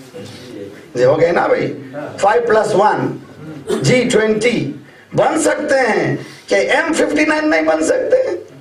Speaker 1: جی ہو گئے نا بھائی. Five plus one G twenty بن سکتے ہیں کہ ایم ففٹی نائن نہیں بن سکتے؟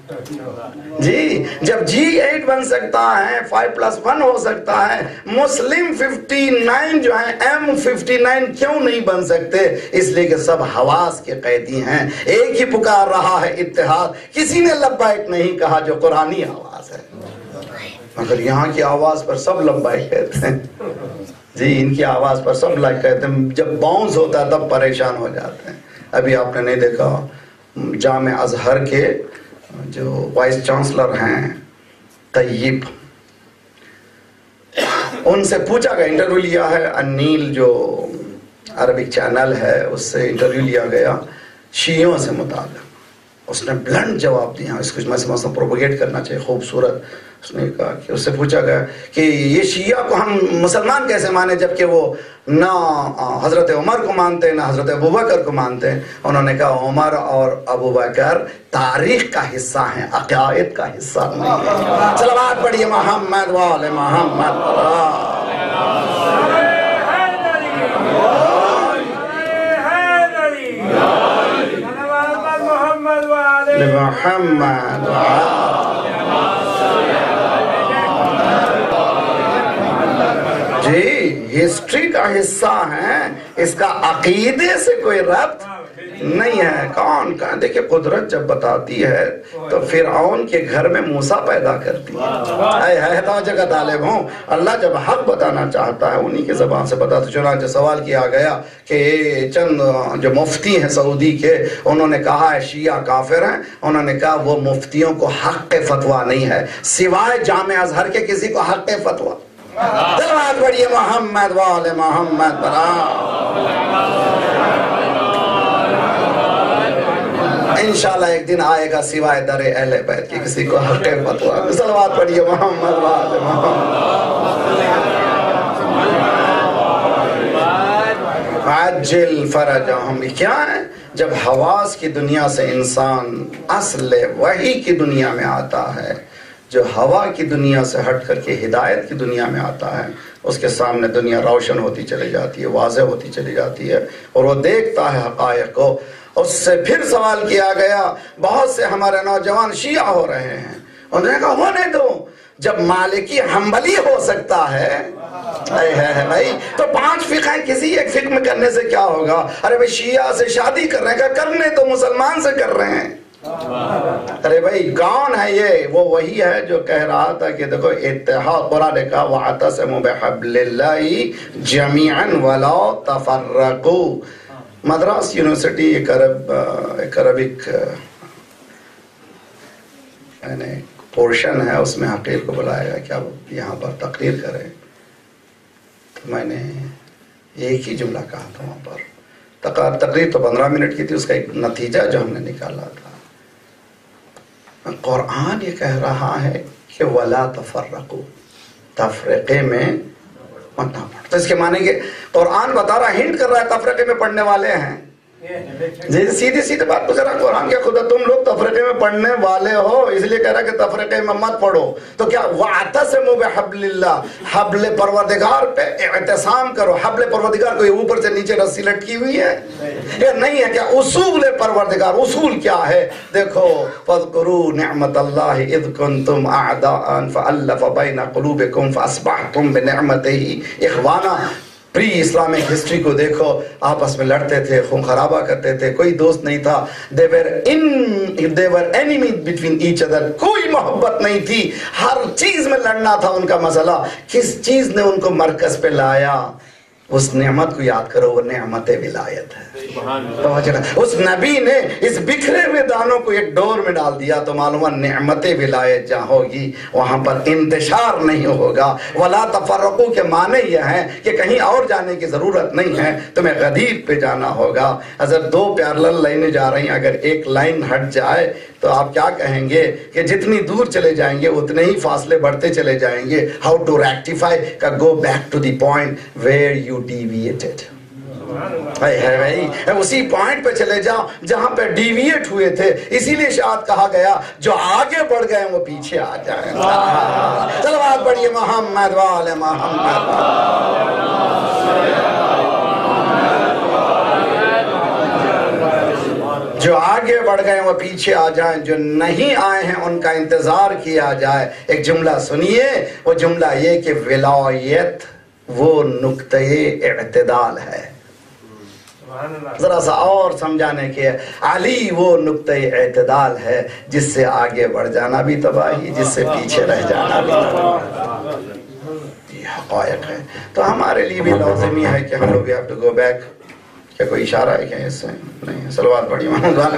Speaker 1: جی جب جی ایٹ بن سکتا ہے، فائیو پلس ون ہو سکتا ہے، مسلم ففٹی نائن جو ہیں ایم ففٹی نائن کیوں نہیں بن سکتے؟ اس لیے کہ سب حواس کے قیدی ہیں. ایک ہی پکار رہا ہے اتحاد. کسی نے لبیک نہیں کہا جو قرآنی آواز ہے، مگر یہاں کی آواز پر سب لبیک کہتے ہیں. جی ان کی آواز پر سب لائک کہتے ہیں. جب باؤنس ہوتا ہے تب پریشان ہو جاتے ہیں. ابھی آپ نے نہیں دیکھا جامع ازہر کے جو وائس چانسلر ہیں طیب، ان سے پوچھا گیا، انٹرویو لیا ہے، النیل جو عربک چینل ہے اس سے انٹرویو لیا گیا شیعوں سے متعلق. اس نے بلنٹ جواب دیا. اس کو میں سمجھتا ہوں پروپیگیٹ کرنا چاہیے، خوبصورت. اس نے کہا کہ اس سے پوچھا گیا کہ یہ شیعہ کو ہم مسلمان کیسے مانے جبکہ وہ نہ حضرت عمر کو مانتے نہ حضرت ابوبکر کو مانتے. انہوں نے کہا عمر اور ابوبکر تاریخ کا حصہ ہیں، عقائد کا حصہ نہیں ہے. صلوات پڑھیے محمد وآل محمد. محمد جی ہسٹری کا حصہ ہیں، اس کا عقیدے سے کوئی ربط نہیں ہے. کون کہاں؟ دیکھیں قدرت جب بتاتی ہے تو فرعون کے گھر میں موسیٰ پیدا کرتی ہے. اے ہے توجہ کا طالب ہوں. اللہ جب حق بتانا چاہتا ہے انہی کے زبان سے بتاتا. چنانچہ سوال کیا گیا کہ چند جو مفتی ہیں سعودی کے، انہوں نے کہا ہے شیعہ کافر ہیں. انہوں نے کہا وہ مفتیوں کو حق فتویٰ نہیں ہے سوائے جامع ازہر کے کسی کو حق فتویٰ. دلوات پڑھیے محمد وآل محمد برا. انشاءاللہ ایک دن آئے گا سوائے در اہل بیت کی کسی کو حق فتویٰ. دلوات پڑھیے محمد وآل محمد. عجل فرجہم. کیا ہے؟ جب حواس کی دنیا سے انسان اصل وحی کی دنیا میں آتا ہے، جو ہوا کی دنیا سے ہٹ کر کے ہدایت کی دنیا میں آتا ہے، اس کے سامنے دنیا روشن ہوتی چلی جاتی ہے، واضح ہوتی چلی جاتی ہے، اور وہ دیکھتا ہے حقائق کو. اس سے پھر سوال کیا گیا، بہت سے ہمارے نوجوان شیعہ ہو رہے ہیں. انہوں نے کہا ہونے دو. جب مالکی حنبلی ہو سکتا ہے اے ہے بھائی تو پانچ فقہ کسی ایک فقہ میں کرنے سے کیا ہوگا؟ ارے بھائی شیعہ سے شادی کر رہے ہیں، کہا کرنے تو مسلمان سے کر رہے ہیں. ارے بھائی کون ہے یہ؟ وہ وہی ہے جو کہہ رہا تھا کہ دیکھو اتحاد، قرآن نے کہا وَاعْتَصِمُوا بِحَبْلِ اللَّهِ جَمِيعًا وَلَا تَفَرَّقُوا. مدراس یونیورسٹی ایک عرب ایک عربک یعنی پورشن ہے، اس میں حقیر کو بلایا گیا کہ آپ یہاں پر تقریر کریں. تو میں نے ایک ہی جملہ کہا تھا وہاں پر. تقریر تو پندرہ منٹ کی تھی، اس کا ایک نتیجہ جو ہم نے نکالا تھا، قرآن یہ کہہ رہا ہے کہ وَلَا تَفَرَّقُوا، تفرقے میں مت نہ پڑھو. تو اس کے معنی کہ قرآن بتا رہا، ہنٹ کر رہا ہے تفرقے میں پڑھنے والے ہیں. جی سیدھی سیدھی بات پوچھ رہا قرآن کیا خدا تم لوگ تفرقے میں پڑھنے والے ہو، اس لیے کہہ رہا کہ تفرقے میں مت پڑھو. تو کیا وَاعْتَصِمُوا بِحَبْلِ اللَّهِ، حبل پروردگار پہ اعتصام کرو. حبل پروردگار کو یہ اوپر سے نیچے رسی لٹکی ہوئی ہے یا نہیں ہے؟ کیا اصول پروردگار، اصول کیا ہے؟ دیکھو فَاذْكُرُوا نِعْمَةَ اللَّهِ إِذْ كُنْتُمْ أَعْدَاءً فَأَلَّفَ بَيْنَ قُلُوبِكُمْ فَأَصْبَحْتُمْ بِنِعْمَتِهِ إِخْوَانًا. پری اسلامک ہسٹری کو دیکھو، آپس میں لڑتے تھے، خون خرابہ کرتے تھے، کوئی دوست نہیں تھا. they were in they were enemies between each other. کوئی محبت نہیں تھی، ہر چیز میں لڑنا تھا ان کا مسئلہ. کس چیز نے ان کو مرکز پہ لایا؟ اس نعمت کو یاد کرو، وہ نعمت ولایت ہے. اس نبی نے اس بکھرے ہوئے دانوں کو ایک ڈور میں ڈال دیا تو معلوم ہے نعمت ولایت جہاں ہوگی وہاں پر انتشار نہیں ہوگا. ولا تفرقو کے معنی یہ ہیں کہ کہیں اور جانے کی ضرورت نہیں ہے، تمہیں غدیر پہ جانا ہوگا. اگر دو پیرلل لائنیں جا رہی ہیں، اگر ایک لائن ہٹ جائے تو آپ کیا کہیں گے کہ جتنی دور چلے جائیں گے اتنے ہی فاصلے بڑھتے چلے جائیں گے. ہاؤ ٹو ریکٹیفائی کا go back to the point where you deviated. بھائی اسی پوائنٹ پہ چلے جاؤ جہاں پہ ڈیویٹ ہوئے تھے. اسی لیے شاید کہا گیا جو آگے بڑھ گئے وہ پیچھے آ جائیں. چلو بات پڑھیے محمد وآل محمد. جو آگے بڑھ گئے وہ پیچھے آ جائیں، جو نہیں آئے ہیں ان کا انتظار کیا جائے. ایک جملہ سنیے، وہ جملہ یہ کہ ولایت وہ نقطۂ اعتدال ہے. ذرا سا اور سمجھانے کے، علی وہ نقطۂ اعتدال ہے جس سے آگے بڑھ جانا بھی تباہی، جس سے پیچھے رہ جانا بھی تباہی. یہ حقائق ہے. تو ہمارے لیے بھی لازمی ہے کہ ہم لوگ we have to go back. کیا کوئی اشارہ ہے کیا اس سے؟ نہیں. صلوات پڑھیے محمد والے.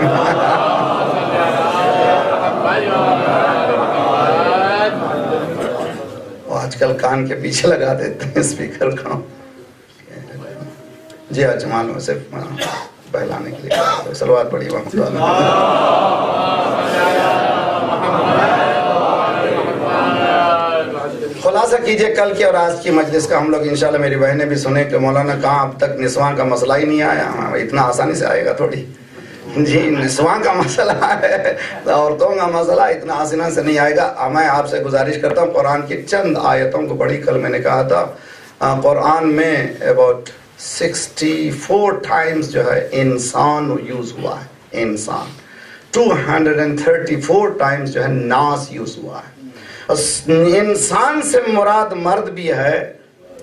Speaker 1: آج کل کان کے پیچھے لگا دیتے ہیں اسپیکر کو. جی اجمان میں صرف بہلانے کے لیے. صلوات پڑھیے محمد والے. خلاصہ کیجئے کل کی اور آج کی مجلس کا. ہم لوگ انشاءاللہ میری بہنیں بھی سنیں کہ مولانا کہاں اب تک نسواں کا مسئلہ ہی نہیں آیا. اتنا آسانی سے آئے گا تھوڑی. جی نسواں کا مسئلہ ہے، عورتوں کا مسئلہ اتنا آسانی سے نہیں آئے گا. میں آپ سے گزارش کرتا ہوں قرآن کی چند آیتوں کو پڑھی. کل میں نے کہا تھا قرآن میں about سکسٹی فور ٹائمز جو ہے انسان یوز ہوا ہے، انسان. Two hundred and thirty four times جو ہے ناس یوز ہوا ہے. انسان سے مراد مرد بھی ہے.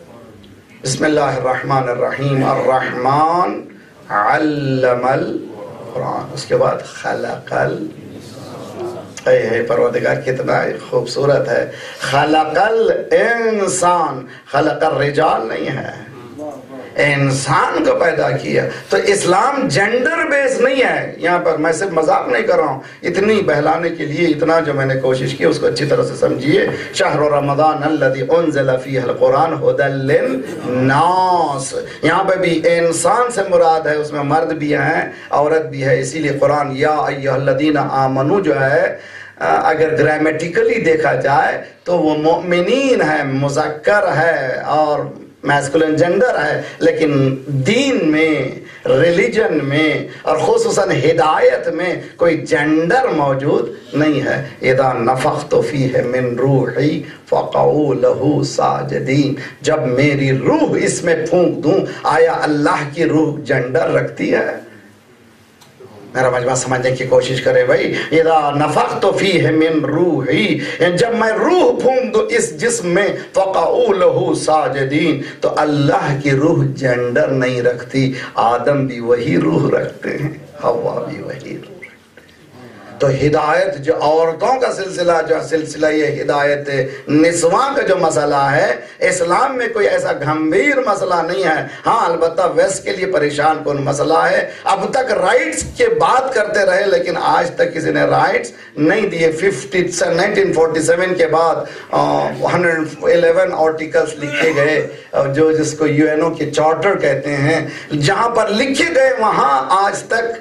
Speaker 1: بسم اللہ الرحمن الرحیم. الرحمن علم قرآن، اس کے بعد خلق ال اے اے پروردگار کتنا خوبصورت ہے، خلق الانسان، خلق الرجال نہیں ہے، انسان کو پیدا کیا۔ تو اسلام جینڈر بیس نہیں ہے، یہاں پر میں صرف مذاق نہیں کر رہا ہوں، اتنی بہلانے کے لیے اتنا جو میں نے کوشش کی اس کو اچھی طرح سے سمجھیے۔ شہر رمضان الذی انزل فیہ القرآن ھدی للناس، یہاں پہ بھی انسان سے مراد ہے، اس میں مرد بھی ہیں عورت بھی ہے، اسی لیے قرآن یا ایھا الذین آمنو جو ہے اگر گرامیٹیکلی دیکھا جائے تو وہ مؤمنین ہے، مذکر ہے اور میسکولن جنڈر ہے، لیکن دین میں، ریلیجن میں اور خصوصاً ہدایت میں کوئی جنڈر موجود نہیں ہے۔ اذا نفخت فیہ من روحی فقعوا لہ ساجدین، جب میری روح اس میں پھونک دوں، آیا اللہ کی روح جنڈر رکھتی ہے؟ میرا مجمع سمجھنے کی کوشش کرے بھائی، اذا نفخت فیہ من روحی، جب میں روح پھونک دوں اس جسم میں، فقعوا لہ ساجدین، تو اللہ کی روح جنڈر نہیں رکھتی، آدم بھی وہی روح رکھتے ہیں، حوا بھی وہی روح۔ تو ہدایت جو عورتوں کا سلسلہ، جو سلسلہ یہ ہدایت نسواں کا جو مسئلہ ہے، اسلام میں کوئی ایسا گھمبیر مسئلہ نہیں ہے۔ ہاں البتہ ویسٹ کے لیے پریشان کن مسئلہ ہے، اب تک رائٹس کے بات کرتے رہے لیکن آج تک کسی نے رائٹس نہیں دیے۔ ففٹی نائنٹین فورٹی سیون کے بعد ہنڈریڈ الیون آرٹیکلس لکھے گئے جو جس کو یو این او کے چارٹر کہتے ہیں، جہاں پر لکھے گئے وہاں آج تک،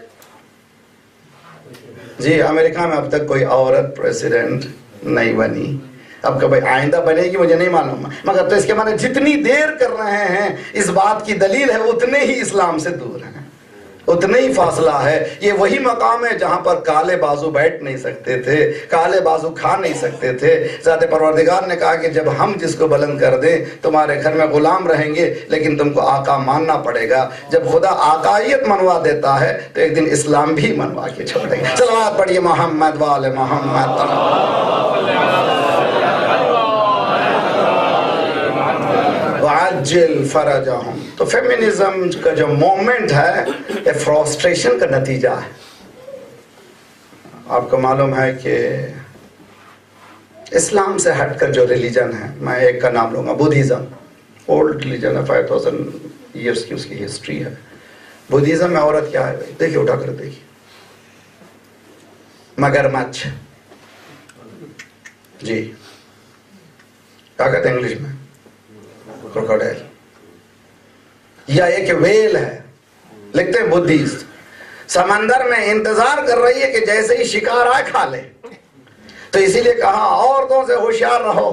Speaker 1: جی امریکہ میں اب تک کوئی عورت پریزیڈنٹ نہیں بنی، اب کبھی آئندہ بنے گی مجھے نہیں معلوم، مگر تو اس کے معنی جتنی دیر کر رہے ہیں اس بات کی دلیل ہے اتنے ہی اسلام سے دور ہیں، اتنے ہی فاصلہ ہے۔ یہ وہی مقام ہے جہاں پر کالے بازو بیٹھ نہیں سکتے تھے، کالے بازو کھا نہیں سکتے تھے۔ ذات پروردگار نے کہا کہ جب ہم جس کو بلند کر دیں تمہارے گھر میں غلام رہیں گے لیکن تم کو آقا ماننا پڑے گا۔ جب خدا آقائیت منوا دیتا ہے تو ایک دن اسلام بھی منوا کے چھوڑے گا۔ صلوات پڑھیے محمد وآل محمد۔ وعجل فرجہم۔ تو فیمنزم کا جو مومنٹ ہے یہ فراسٹریشن کا نتیجہ ہے۔ آپ کو معلوم ہے کہ اسلام سے ہٹ کر جو ریلیجن ہے، میں ایک کا نام لوں گا، بدھزم، اولڈ ریلیجن ہے، فائیو تھاؤزینڈ ایئرس کی اس کی ہسٹری ہے۔ بدھزم میں عورت کیا ہے بھائی؟ دیکھیے اٹھا کر دیکھیے، مگرمچھ، جی کیا کہتے ہیں انگلش میں؟ کروکوڈائل، یا ایک ویل ہے، لکھتے ہیں بدھسٹ، سمندر میں انتظار کر رہی ہے کہ جیسے ہی شکار آئے کھا لے، تو اسی لیے کہا عورتوں سے ہوشیار رہو،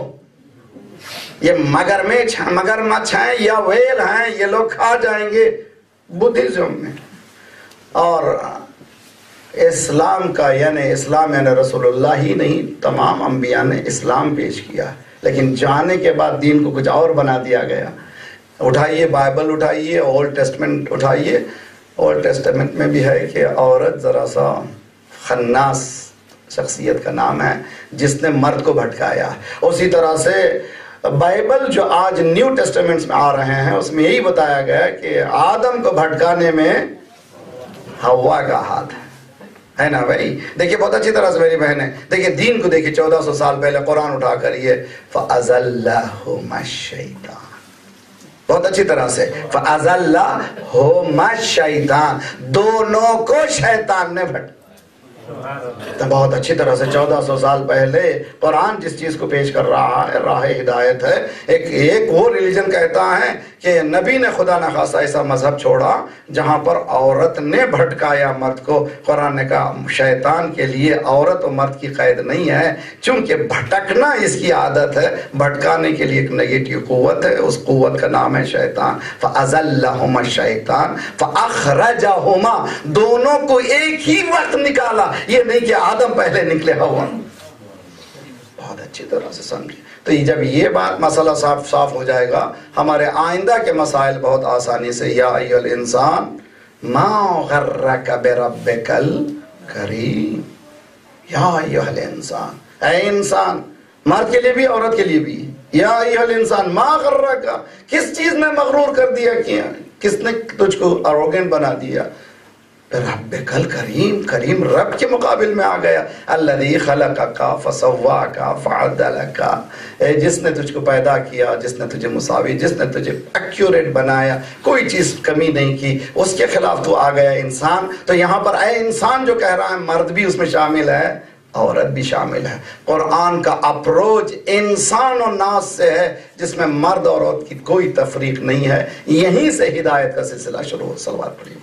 Speaker 1: یہ مگرمچھ مگرمچھ ہیں یا ویل ہیں، یہ لوگ کھا جائیں گے بدھزم میں۔ اور اسلام کا یعنی اسلام یعنی رسول اللہ ہی نہیں، تمام انبیاء نے اسلام پیش کیا، لیکن جانے کے بعد دین کو کچھ اور بنا دیا گیا۔ اٹھائیے بائبل، اٹھائیے اولڈ ٹیسٹمنٹ، اٹھائیے، اولڈ ٹیسٹمنٹ میں بھی ہے کہ عورت ذرا سا خناس شخصیت کا نام ہے جس نے مرد کو بھٹکایا۔ اسی طرح سے بائبل جو آج نیو ٹیسٹمنٹس میں آ رہے ہیں اس میں یہی بتایا گیا کہ آدم کو بھٹکانے میں حوا کا ہاتھ ہے، ہے نا بھائی؟ دیکھیے بہت اچھی طرح سے میری بہنیں، دیکھیے دین کو دیکھیے، چودہ سو سال پہلے قرآن اٹھا کر یہ فَأَزَلَّهُمَا الشَّيْطَانُ، بہت اچھی طرح سے فَأَزَلَّهُمَا الشَّيْطَانُ، دونوں کو شیطان نے بھٹ، تو بہت اچھی طرح سے چودہ سو سال پہلے قرآن جس چیز کو پیش کر رہا ہے راہ ہدایت ہے۔ ایک ایک وہ ریلیجن کہتا ہے کہ نبی نے خدا نخواستہ ایسا مذہب چھوڑا جہاں پر عورت نے بھٹکایا مرد کو۔ قرآن نے کہا شیطان کے لیے عورت و مرد کی قید نہیں ہے، چونکہ بھٹکنا اس کی عادت ہے، بھٹکانے کے لیے ایک نیگیٹو قوت ہے، اس قوت کا نام ہے شیطان۔ فَأَزَلَّهُمَا الشَّيْطَانُ فَأَخْرَجَهُمَا، دونوں کو ایک ہی وقت نکالا، یہ نہیں کہ آدم پہلے نکلے ہوا۔ بہت اچھی طرح سے سمجھے تو جب یہ بات مسئلہ صاف صاف ہو جائے گا، ہمارے آئندہ کے مسائل بہت آسانی سے، یا ایھا الانسان ما غرک بربک الکریم، یا ایھا الانسان، اے انسان، مرد کے لیے بھی عورت کے لیے بھی، یا ایھا الانسان ما غرک، کس چیز نے مغرور کر دیا، کیا کس نے تجھ کو اروگنٹ بنا دیا؟ رب کل کریم، کریم رب کے مقابل میں آ گیا. الذی خلقک فسواک فعدلک، جس نے تجھ کو پیدا کیا، جس نے تجھے مساوی، جس نے تجھے ایکوریٹ بنایا، کوئی چیز کمی نہیں کی، اس کے خلاف تو آ گیا انسان. تو یہاں پر اے انسان جو کہہ رہا ہے، مرد بھی اس میں شامل ہے، عورت بھی شامل ہے. قرآن کا اپروچ انسان و ناس سے ہے، جس میں مرد اور عورت کی کوئی تفریق نہیں ہے. یہیں سے ہدایت کا سلسلہ شروع ہو. صلوات پڑھیے.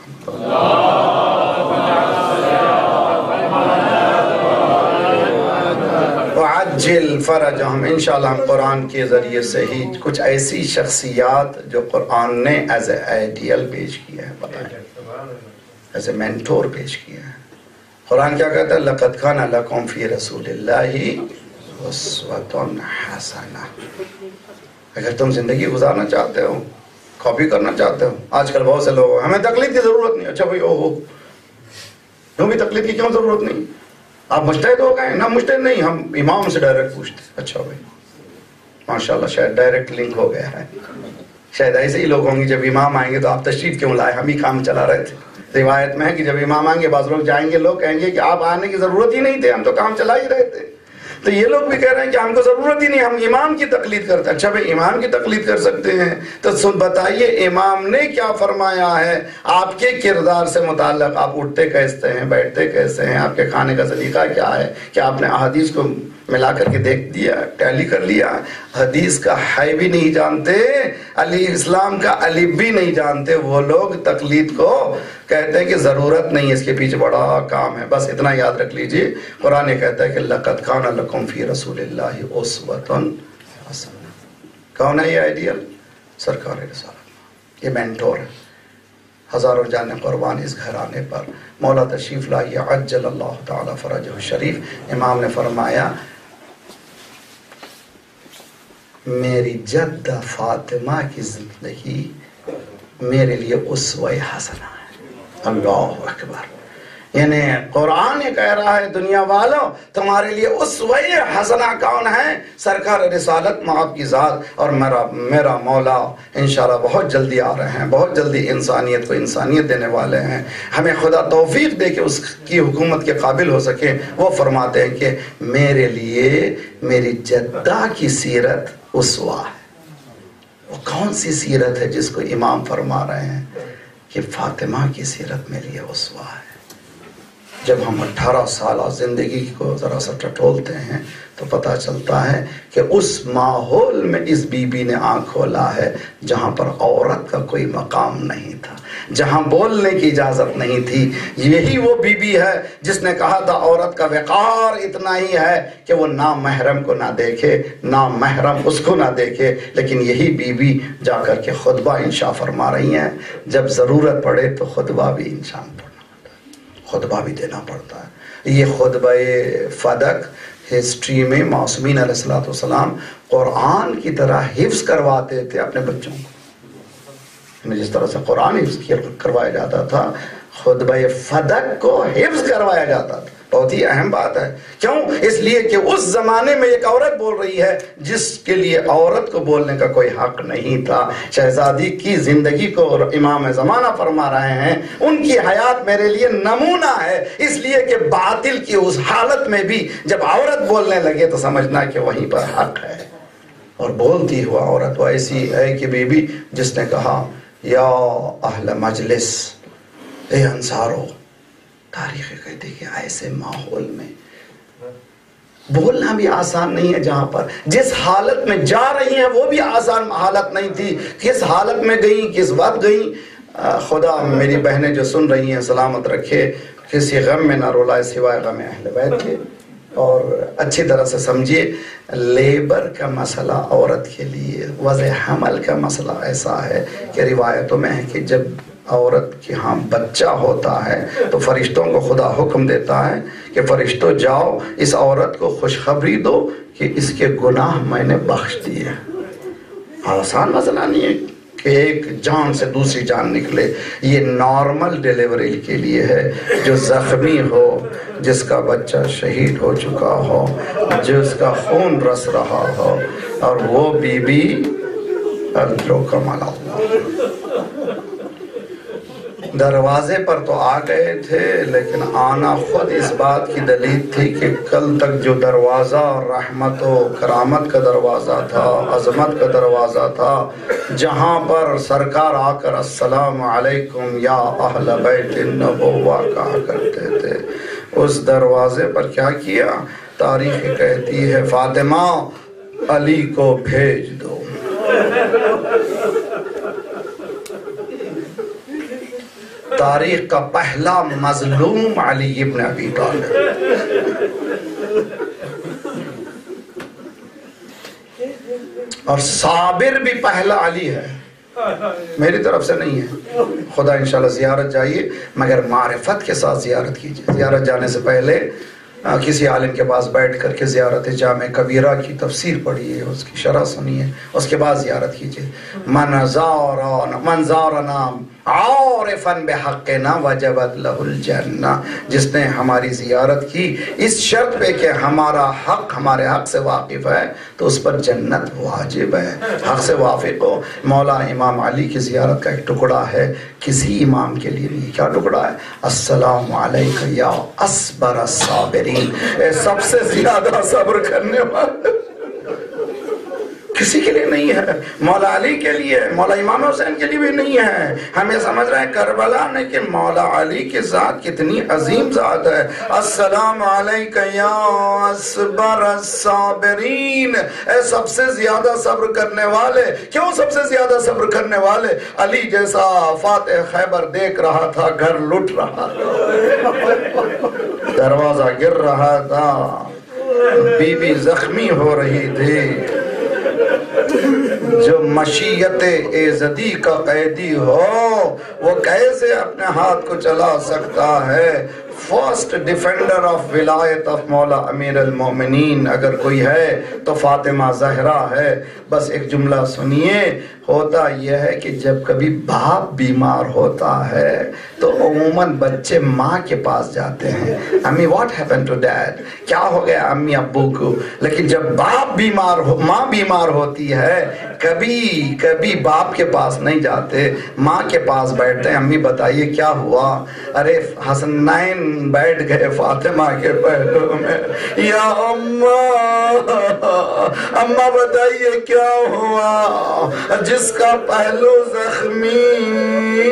Speaker 1: وعجل فرجہم. انشاءاللہ ہم قرآن کے ذریعے سے ہی کچھ ایسی شخصیات جو قرآن نے ایز اے آئیڈیل پیش کیا ہے، بتائیں، ایز اے مینٹور پیش کیا ہے. قرآن کیا کہتا ہے؟ لَقَدْ كَانَ لَكُمْ فِي رَسُولِ اللَّهِ أُسْوَةٌ حَسَنَةٌ. اگر تم زندگی گزارنا چاہتے ہو، کاپی کرنا چاہتے ہو، آج کل بہت سے لوگ ہمیں تقلید کی ضرورت نہیں. اچھا بھائی، او ہو کیوں بھی تقلید کی کیوں ضرورت نہیں؟ آپ مجتہد ہو گئے؟ نہ مجتہد نہیں، ہم امام سے ڈائریکٹ پوچھتے. اچھا بھائی، ماشاءاللہ شاید ڈائریکٹ لنک ہو گیا ہے. شاید ایسے ہی لوگ ہوں گے، جب امام آئیں گے تو آپ تشریف کیوں لائے، ہم ہی کام چلا رہے تھے. روایت میں ہے کہ جب امام آئیں گے، بعض لوگ جائیں گے، لوگ کہیں گے کہ آپ آنے کی ضرورت ہی نہیں تھے، ہم تو کام چلا ہی رہے تھے. تو یہ لوگ بھی کہہ رہے ہیں کہ ہم کو ضرورت ہی نہیں، ہم امام کی تقلید کرتے ہیں. اچھا بھائی، امام کی تقلید کر سکتے ہیں تو سن بتائیے امام نے کیا فرمایا ہے آپ کے کردار سے متعلق. آپ اٹھتے کیسے ہیں، بیٹھتے کیسے ہیں، آپ کے کھانے کا سلیقہ کیا ہے؟ کیا آپ نے احادیث کو ملا کر کے دیکھ دیا، ٹیلی کر لیا؟ حدیث کا ہے بھی نہیں جانتے، علی اسلام کا الف بھی نہیں جانتے. وہ لوگ تقلید کو کہتے ہیں کہ ضرورت نہیں، اس کے پیچھے بڑا کام ہے. بس اتنا یاد رکھ لیجئے، قرآن کہتا ہے کہ لَقَدْ كَانَ لَكُمْ فِي رَسُولِ اللَّهِ أُسْوَةٌ حَسَنَةٌ. کون ہے یہ آئیڈیل؟ سرکار رسالت، یہ مینٹور ہے. ہزاروں جانیں قربان اس گھرانے پر. مولا تشریف لائیے، عجل اللہ تعالی فرجہ شریف. امام نے فرمایا میری جدہ فاطمہ کی زندگی میرے لیے اسوہ حسنہ ہے. اللہ اکبر. یعنی قرآن یہ کہہ رہا ہے دنیا والوں تمہارے لیے اسوہ حسنہ کون ہے؟ سرکار رسالت معاف کی ذات. اور میرا میرا مولا انشاءاللہ بہت جلدی آ رہے ہیں، بہت جلدی انسانیت کو انسانیت دینے والے ہیں. ہمیں خدا توفیق دے کہ اس کی حکومت کے قابل ہو سکیں. وہ فرماتے ہیں کہ میرے لیے میری جدہ کی سیرت اسوہ ہے. وہ کون سی سیرت ہے جس کو امام فرما رہے ہیں کہ فاطمہ کی سیرت میرے لیے اسوہ ہے. جب ہم اٹھارہ سالہ زندگی کو ذرا سا ٹٹولتے ہیں تو پتہ چلتا ہے کہ اس ماحول میں اس بی بی نے آنکھ کھولا ہے جہاں پر عورت کا کوئی مقام نہیں تھا، جہاں بولنے کی اجازت نہیں تھی. یہی وہ بی بی ہے جس نے کہا تھا عورت کا وقار اتنا ہی ہے کہ وہ نامحرم کو نہ دیکھے، نامحرم اس کو نہ دیکھے. لیکن یہی بی بی جا کر کے خطبہ انشاء فرما رہی ہیں. جب ضرورت پڑے تو خطبہ بھی انشاء پڑھنا پڑتا ہے، خطبہ بھی دینا پڑتا ہے. یہ خطبہ فدق ہسٹری میں معصومین علیہ السلام قرآن کی طرح حفظ کرواتے تھے اپنے بچوں کو. جس طرح سے قرآن حفظ کروایا جاتا تھا، خطبہ فدق کو حفظ کروایا جاتا تھا. بہت ہی اہم بات ہے. کیوں؟ اس لیے کہ اس زمانے میں ایک عورت بول رہی ہے جس کے لیے عورت کو بولنے کا کوئی حق نہیں تھا. شہزادی کی زندگی کو امام زمانہ فرما رہے ہیں ان کی حیات میرے لیے نمونہ ہے، اس لیے کہ باطل کی اس حالت میں بھی جب عورت بولنے لگے تو سمجھنا کہ وہیں پر حق ہے. اور بولتی ہوا عورت وہ ایسی ہے کہ بی بی جس نے کہا یا اہل مجلس، اے انصارو. تاریخ کہتے کہ ایسے ماحول میں بولنا بھی آسان نہیں ہے، جہاں پر جس حالت میں جا رہی ہیں وہ بھی آسان حالت نہیں تھی. کس حالت میں گئیں، کس وقت گئیں. خدا میری بہنیں جو سن رہی ہیں سلامت رکھے، کسی غم میں نہ رولائے سوائے غم اہل بیت کے. اور اچھی طرح سے سمجھیے، لیبر کا مسئلہ عورت کے لیے، وضع حمل کا مسئلہ ایسا ہے کہ روایتوں میں ہے کہ جب عورت کے ہاں بچہ ہوتا ہے تو فرشتوں کو خدا حکم دیتا ہے کہ فرشتوں جاؤ اس عورت کو خوشخبری دو کہ اس کے گناہ میں نے بخش دیے. آسان مسئلہ نہیں ہے کہ ایک جان سے دوسری جان نکلے. یہ نارمل ڈیلیوری کے لیے ہے. جو زخمی ہو، جس کا بچہ شہید ہو چکا ہو، جس کا خون رس رہا ہو، اور وہ بی بی ادرو کمال اللہ. دروازے پر تو آ گئے تھے، لیکن آنا خود اس بات کی دلیل تھی کہ کل تک جو دروازہ رحمت و کرامت کا دروازہ تھا، عظمت کا دروازہ تھا، جہاں پر سرکار آ کر السلام علیکم یا اہل بیت النبوہ کہا کرتے تھے، اس دروازے پر کیا کیا؟ تاریخ کہتی ہے فاطمہ علی کو بھیج دو۔ تاریخ کا پہلا مظلوم علی ابن ابی طالب، اور صابر بھی پہلا علی ہے، میری طرف سے نہیں ہے۔ خدا انشاءاللہ زیارت جائیے، مگر معرفت کے ساتھ زیارت کیجیے۔ زیارت جانے سے پہلے کسی عالم کے پاس بیٹھ کر کے زیارت جامع کبیرہ کی تفسیر پڑھیے، اس کی شرح سنیے، اس کے بعد زیارت کیجیے۔ من زارنا من زارنا عارفا بحقنا وجبت له الجنہ، جس نے ہماری زیارت کی اس شرط پہ کہ ہمارا حق ہمارے حق سے واقف ہے تو اس پر جنت واجب ہے۔ حق سے واقف ہو۔ مولا امام علی کی زیارت کا ایک ٹکڑا ہے، کسی امام کے لیے نہیں۔ کیا ٹکڑا ہے؟ السلام علیکہ یا اصبر الصابرین، اے سب سے زیادہ صبر کرنے والے۔ کسی کے لیے نہیں ہے، مولا علی کے لیے، مولا امام حسین کے لیے بھی نہیں ہے۔ ہمیں سمجھ رہے ہیں کربلا نے کہ مولا علی کی ذات کتنی عظیم ذات ہے۔ السلام علیکہ یا اصبر الصابرین، اے سب سے زیادہ صبر کرنے والے۔ کیوں سب سے زیادہ صبر کرنے والے؟ علی جیسا فاتح خیبر دیکھ رہا تھا، گھر لٹ رہا تھا، دروازہ گر رہا تھا، بی بی زخمی ہو رہی تھی۔ جو مشیت ایزدی کا قیدی ہو وہ کیسے اپنے ہاتھ کو چلا سکتا ہے؟ فرسٹ ڈیفینڈر آف ولایت آف مولا امیر المومنین اگر کوئی ہے تو فاطمہ زہرا ہے۔ بس ایک جملہ سنیے، ہوتا یہ ہے کہ جب کبھی باپ بیمار ہوتا ہے تو عموماً بچے ماں کے پاس جاتے ہیں، امی واٹ ہیپن ٹو ڈیڈ، کیا ہو گیا امی ابو کو۔ لیکن جب باپ بیمار ہو ماں بیمار ہوتی ہے کبھی کبھی باپ کے پاس نہیں جاتے، ماں کے پاس بیٹھتے ہیں، امی بتائیے کیا ہوا؟ ارے حسنین بیٹھ گئے فاطمہ کے پہلو میں، یا اماں اماں بتائیے کیا ہوا؟ جس کا پہلو زخمی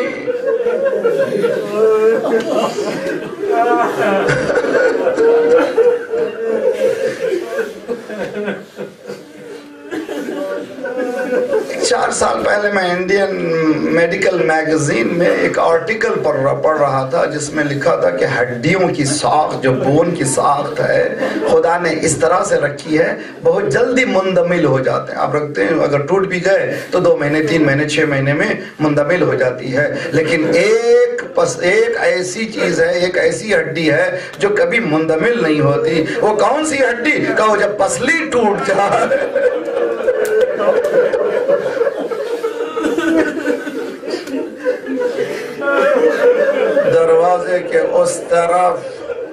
Speaker 1: چار سال پہلے میں انڈین میڈیکل میگزین میں ایک آرٹیکل پڑھ رہا تھا جس میں لکھا تھا کہ ہڈیوں کی ساخت، جو بون کی ساخت ہے، خدا نے اس طرح سے رکھی ہے بہت جلدی مندمل ہو جاتے ہیں۔ آپ رکھتے ہیں اگر ٹوٹ بھی گئے تو دو مہینے تین مہینے چھ مہینے میں مندمل ہو جاتی ہے، لیکن ایک پس ایک ایسی چیز ہے، ایک ایسی ہڈی ہے جو کبھی مندمل نہیں ہوتی۔ وہ کون سی ہڈی؟ کہو جب پسلی ٹوٹ جائے۔ دروازے کے اس طرف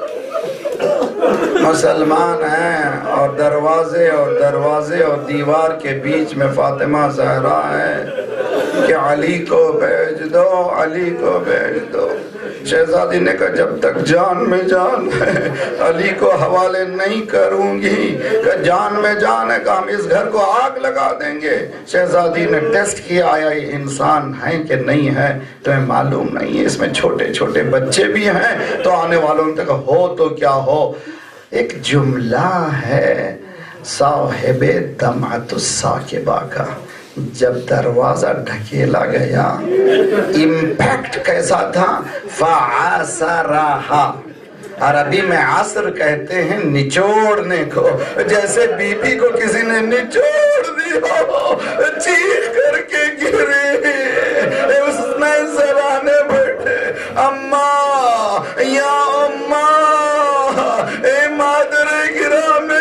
Speaker 1: مسلمان ہیں اور دروازے اور دروازے اور دیوار کے بیچ میں فاطمہ زہرا ہے کہ علی کو بھیج دو، علی کو بھیج دو۔ شہزادی نے کہا جب تک جان میں جان ہے علی کو حوالے نہیں کروں گی، کہ جان میں جان ہے کہ ہم اس گھر کو آگ لگا دیں گے۔ شہزادی نے ٹیسٹ کیا آیا یہ انسان ہے کہ نہیں ہے، تمہیں معلوم نہیں ہے، اس میں چھوٹے چھوٹے بچے بھی ہیں، تو آنے والوں تک ہو تو کیا ہو۔ ایک جملہ ہے صاحب دمعت الساکبہ کا، جب دروازہ ڈھکیلا گیا امپیکٹ کیسا تھا؟ فَعَصَرَهَا، عربی میں عصر کہتے ہیں نچوڑنے کو، جیسے بی بی کو کسی نے نچوڑ دیا، چیخ کر کے گری، اس میں زبانے بیٹھے، اماں یا اماں، اے مادر گرامی۔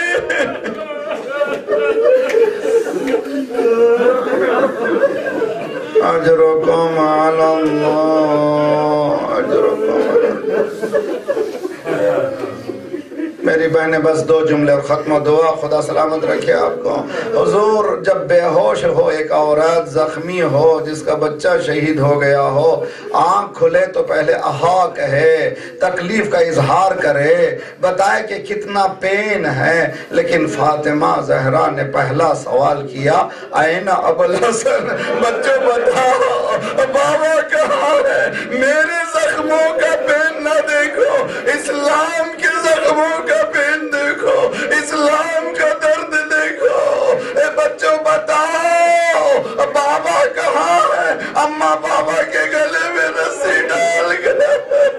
Speaker 1: اجرکم علی اللہ، اجرکم علی اللہ۔ میری بہنیں بس دو جملے اور ختم و دعا، خدا سلامت رکھے آپ کو۔ حضور جب بے ہوش ہو ایک عورت زخمی ہو جس کا بچہ شہید ہو گیا ہو، آنکھ کھلے تو پہلے آہا کہے، تکلیف کا اظہار کرے، بتائے کہ کتنا پین ہے، لیکن فاطمہ زہرا نے پہلا سوال کیا این ابوالحسن، بچوں بتاؤ بابا کہاں ہے؟ میرے زخموں کا پین نہ دیکھو، اسلام کے زخموں کا پین دیکھو، اسلام کا درد دیکھو، اے بچوں بتاؤ بابا کہاں ہے؟ اماں بابا کے گلے میں رسی ڈال گئے،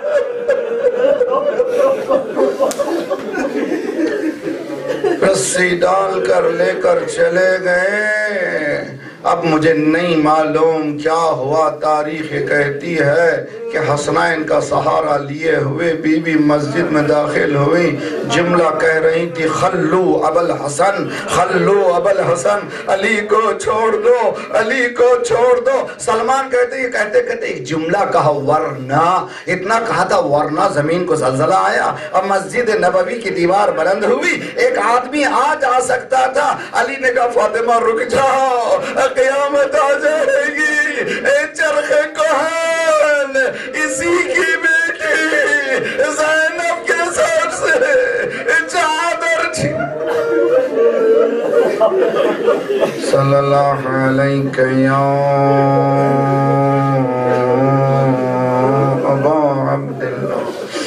Speaker 1: رسی ڈال کر لے کر چلے گئے۔ اب مجھے نہیں معلوم کیا ہوا، تاریخ کہتی ہے کہ حسنین کا سہارا لیے ہوئے بی بی مسجد میں داخل ہوئی، جملہ کہہ رہی تھی خلو ابوالحسن، خلو ابوالحسن، علی کو چھوڑ دو، علی کو چھوڑ دو۔ سلمان کہتے کہتے کہتے ایک جملہ کہا ورنہ، اتنا کہا تھا ورنہ زمین کو زلزلہ آیا، اب مسجد نبوی کی دیوار بلند ہوئی، ایک آدمی آ جا سکتا تھا۔ علی نے کہا فاطمہ رک جاؤ، قیامت آ جائے گی، اے چرخ کہن اسی کی بیٹی زینب کے ساتھ سے چادر چھین، صلی اللہ علیہ یا ابا عبداللہ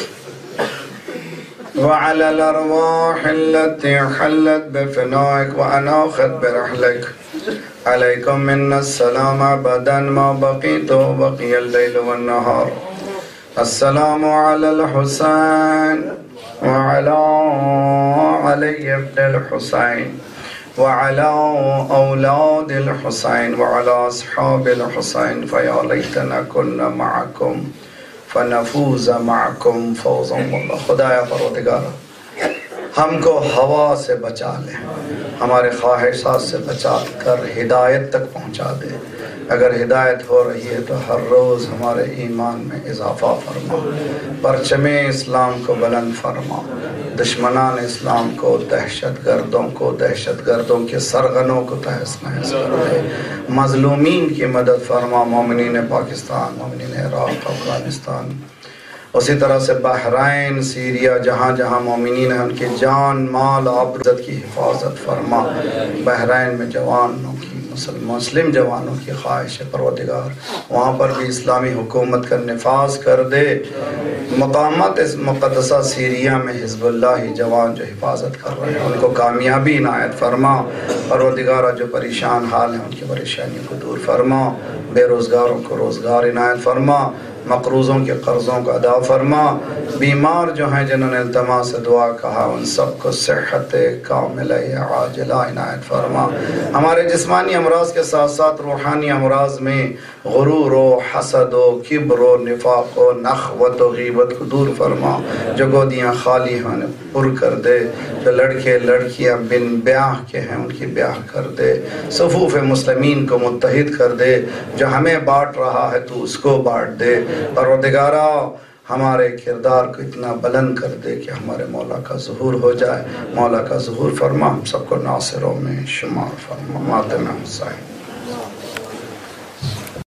Speaker 1: وعلى الارواح التي حلت بفنائك واناخت برحلك عليكم منا السلام ابدا ما بقيت وبقي الليل والنهار. السلام على الحسين وعلى علي بن الحسين وعلى أولاد الحسين وعلى أصحاب الحسين فيا ليتنا كنا معكم فنفوز معكم فوزا والله. خدایا پروردگارا ہم کو ہوا سے بچا لے، ہمارے خواہشات سے بچا کر ہدایت تک پہنچا دے، اگر ہدایت ہو رہی ہے تو ہر روز ہمارے ایمان میں اضافہ فرما، پرچم اسلام کو بلند فرما، دشمنان اسلام کو، دہشت گردوں کو، دہشت گردوں کے سرغنوں کو تہس نہس کر دے، مظلومین کی مدد فرما، مومنین پاکستان، مومنین عراق، افغانستان، اسی طرح سے بحرین، سیریا، جہاں جہاں مومنین ہیں ان کے جان مال عبرت کی حفاظت فرما، بحرین میں جوانوں کی، مسلم جوانوں کی خواہش ہے پروردگار وہاں پر بھی اسلامی حکومت کا نفاذ کر دے، مقامات مقدسہ سیریا میں حزب اللہ جوان جو حفاظت کر رہے ہیں ان کو کامیابی عنایت فرما، پروردگارہ جو پریشان حال ہیں ان کی پریشانیوں کو دور فرما، بے روزگاروں کو روزگار عنایت فرما، مقروضوں کے قرضوں کو ادا فرما، بیمار جو ہیں جنہوں نے التماس سے دعا کہا ان سب کو صحت کاملہ عاجلہ عنایت فرما، ہمارے جسمانی امراض کے ساتھ ساتھ روحانی امراض میں غرور و حسد و کبر و نفاق و نخوت و غیبت کو دور فرما، جو گودیاں خالی ہیں پر کر دے، جو لڑکے لڑکیاں بن بیاہ کے ہیں ان کی بیاہ کر دے، صفوف مسلمین کو متحد کر دے، جو ہمیں بانٹ رہا ہے تو اس کو بانٹ دے، پروردگارہ ہمارے کردار کو اتنا بلند کر دے کہ ہمارے مولا کا ظہور ہو جائے، مولا کا ظہور فرما، ہم سب کو ناصروں میں شمار فرما، ماتم حسین.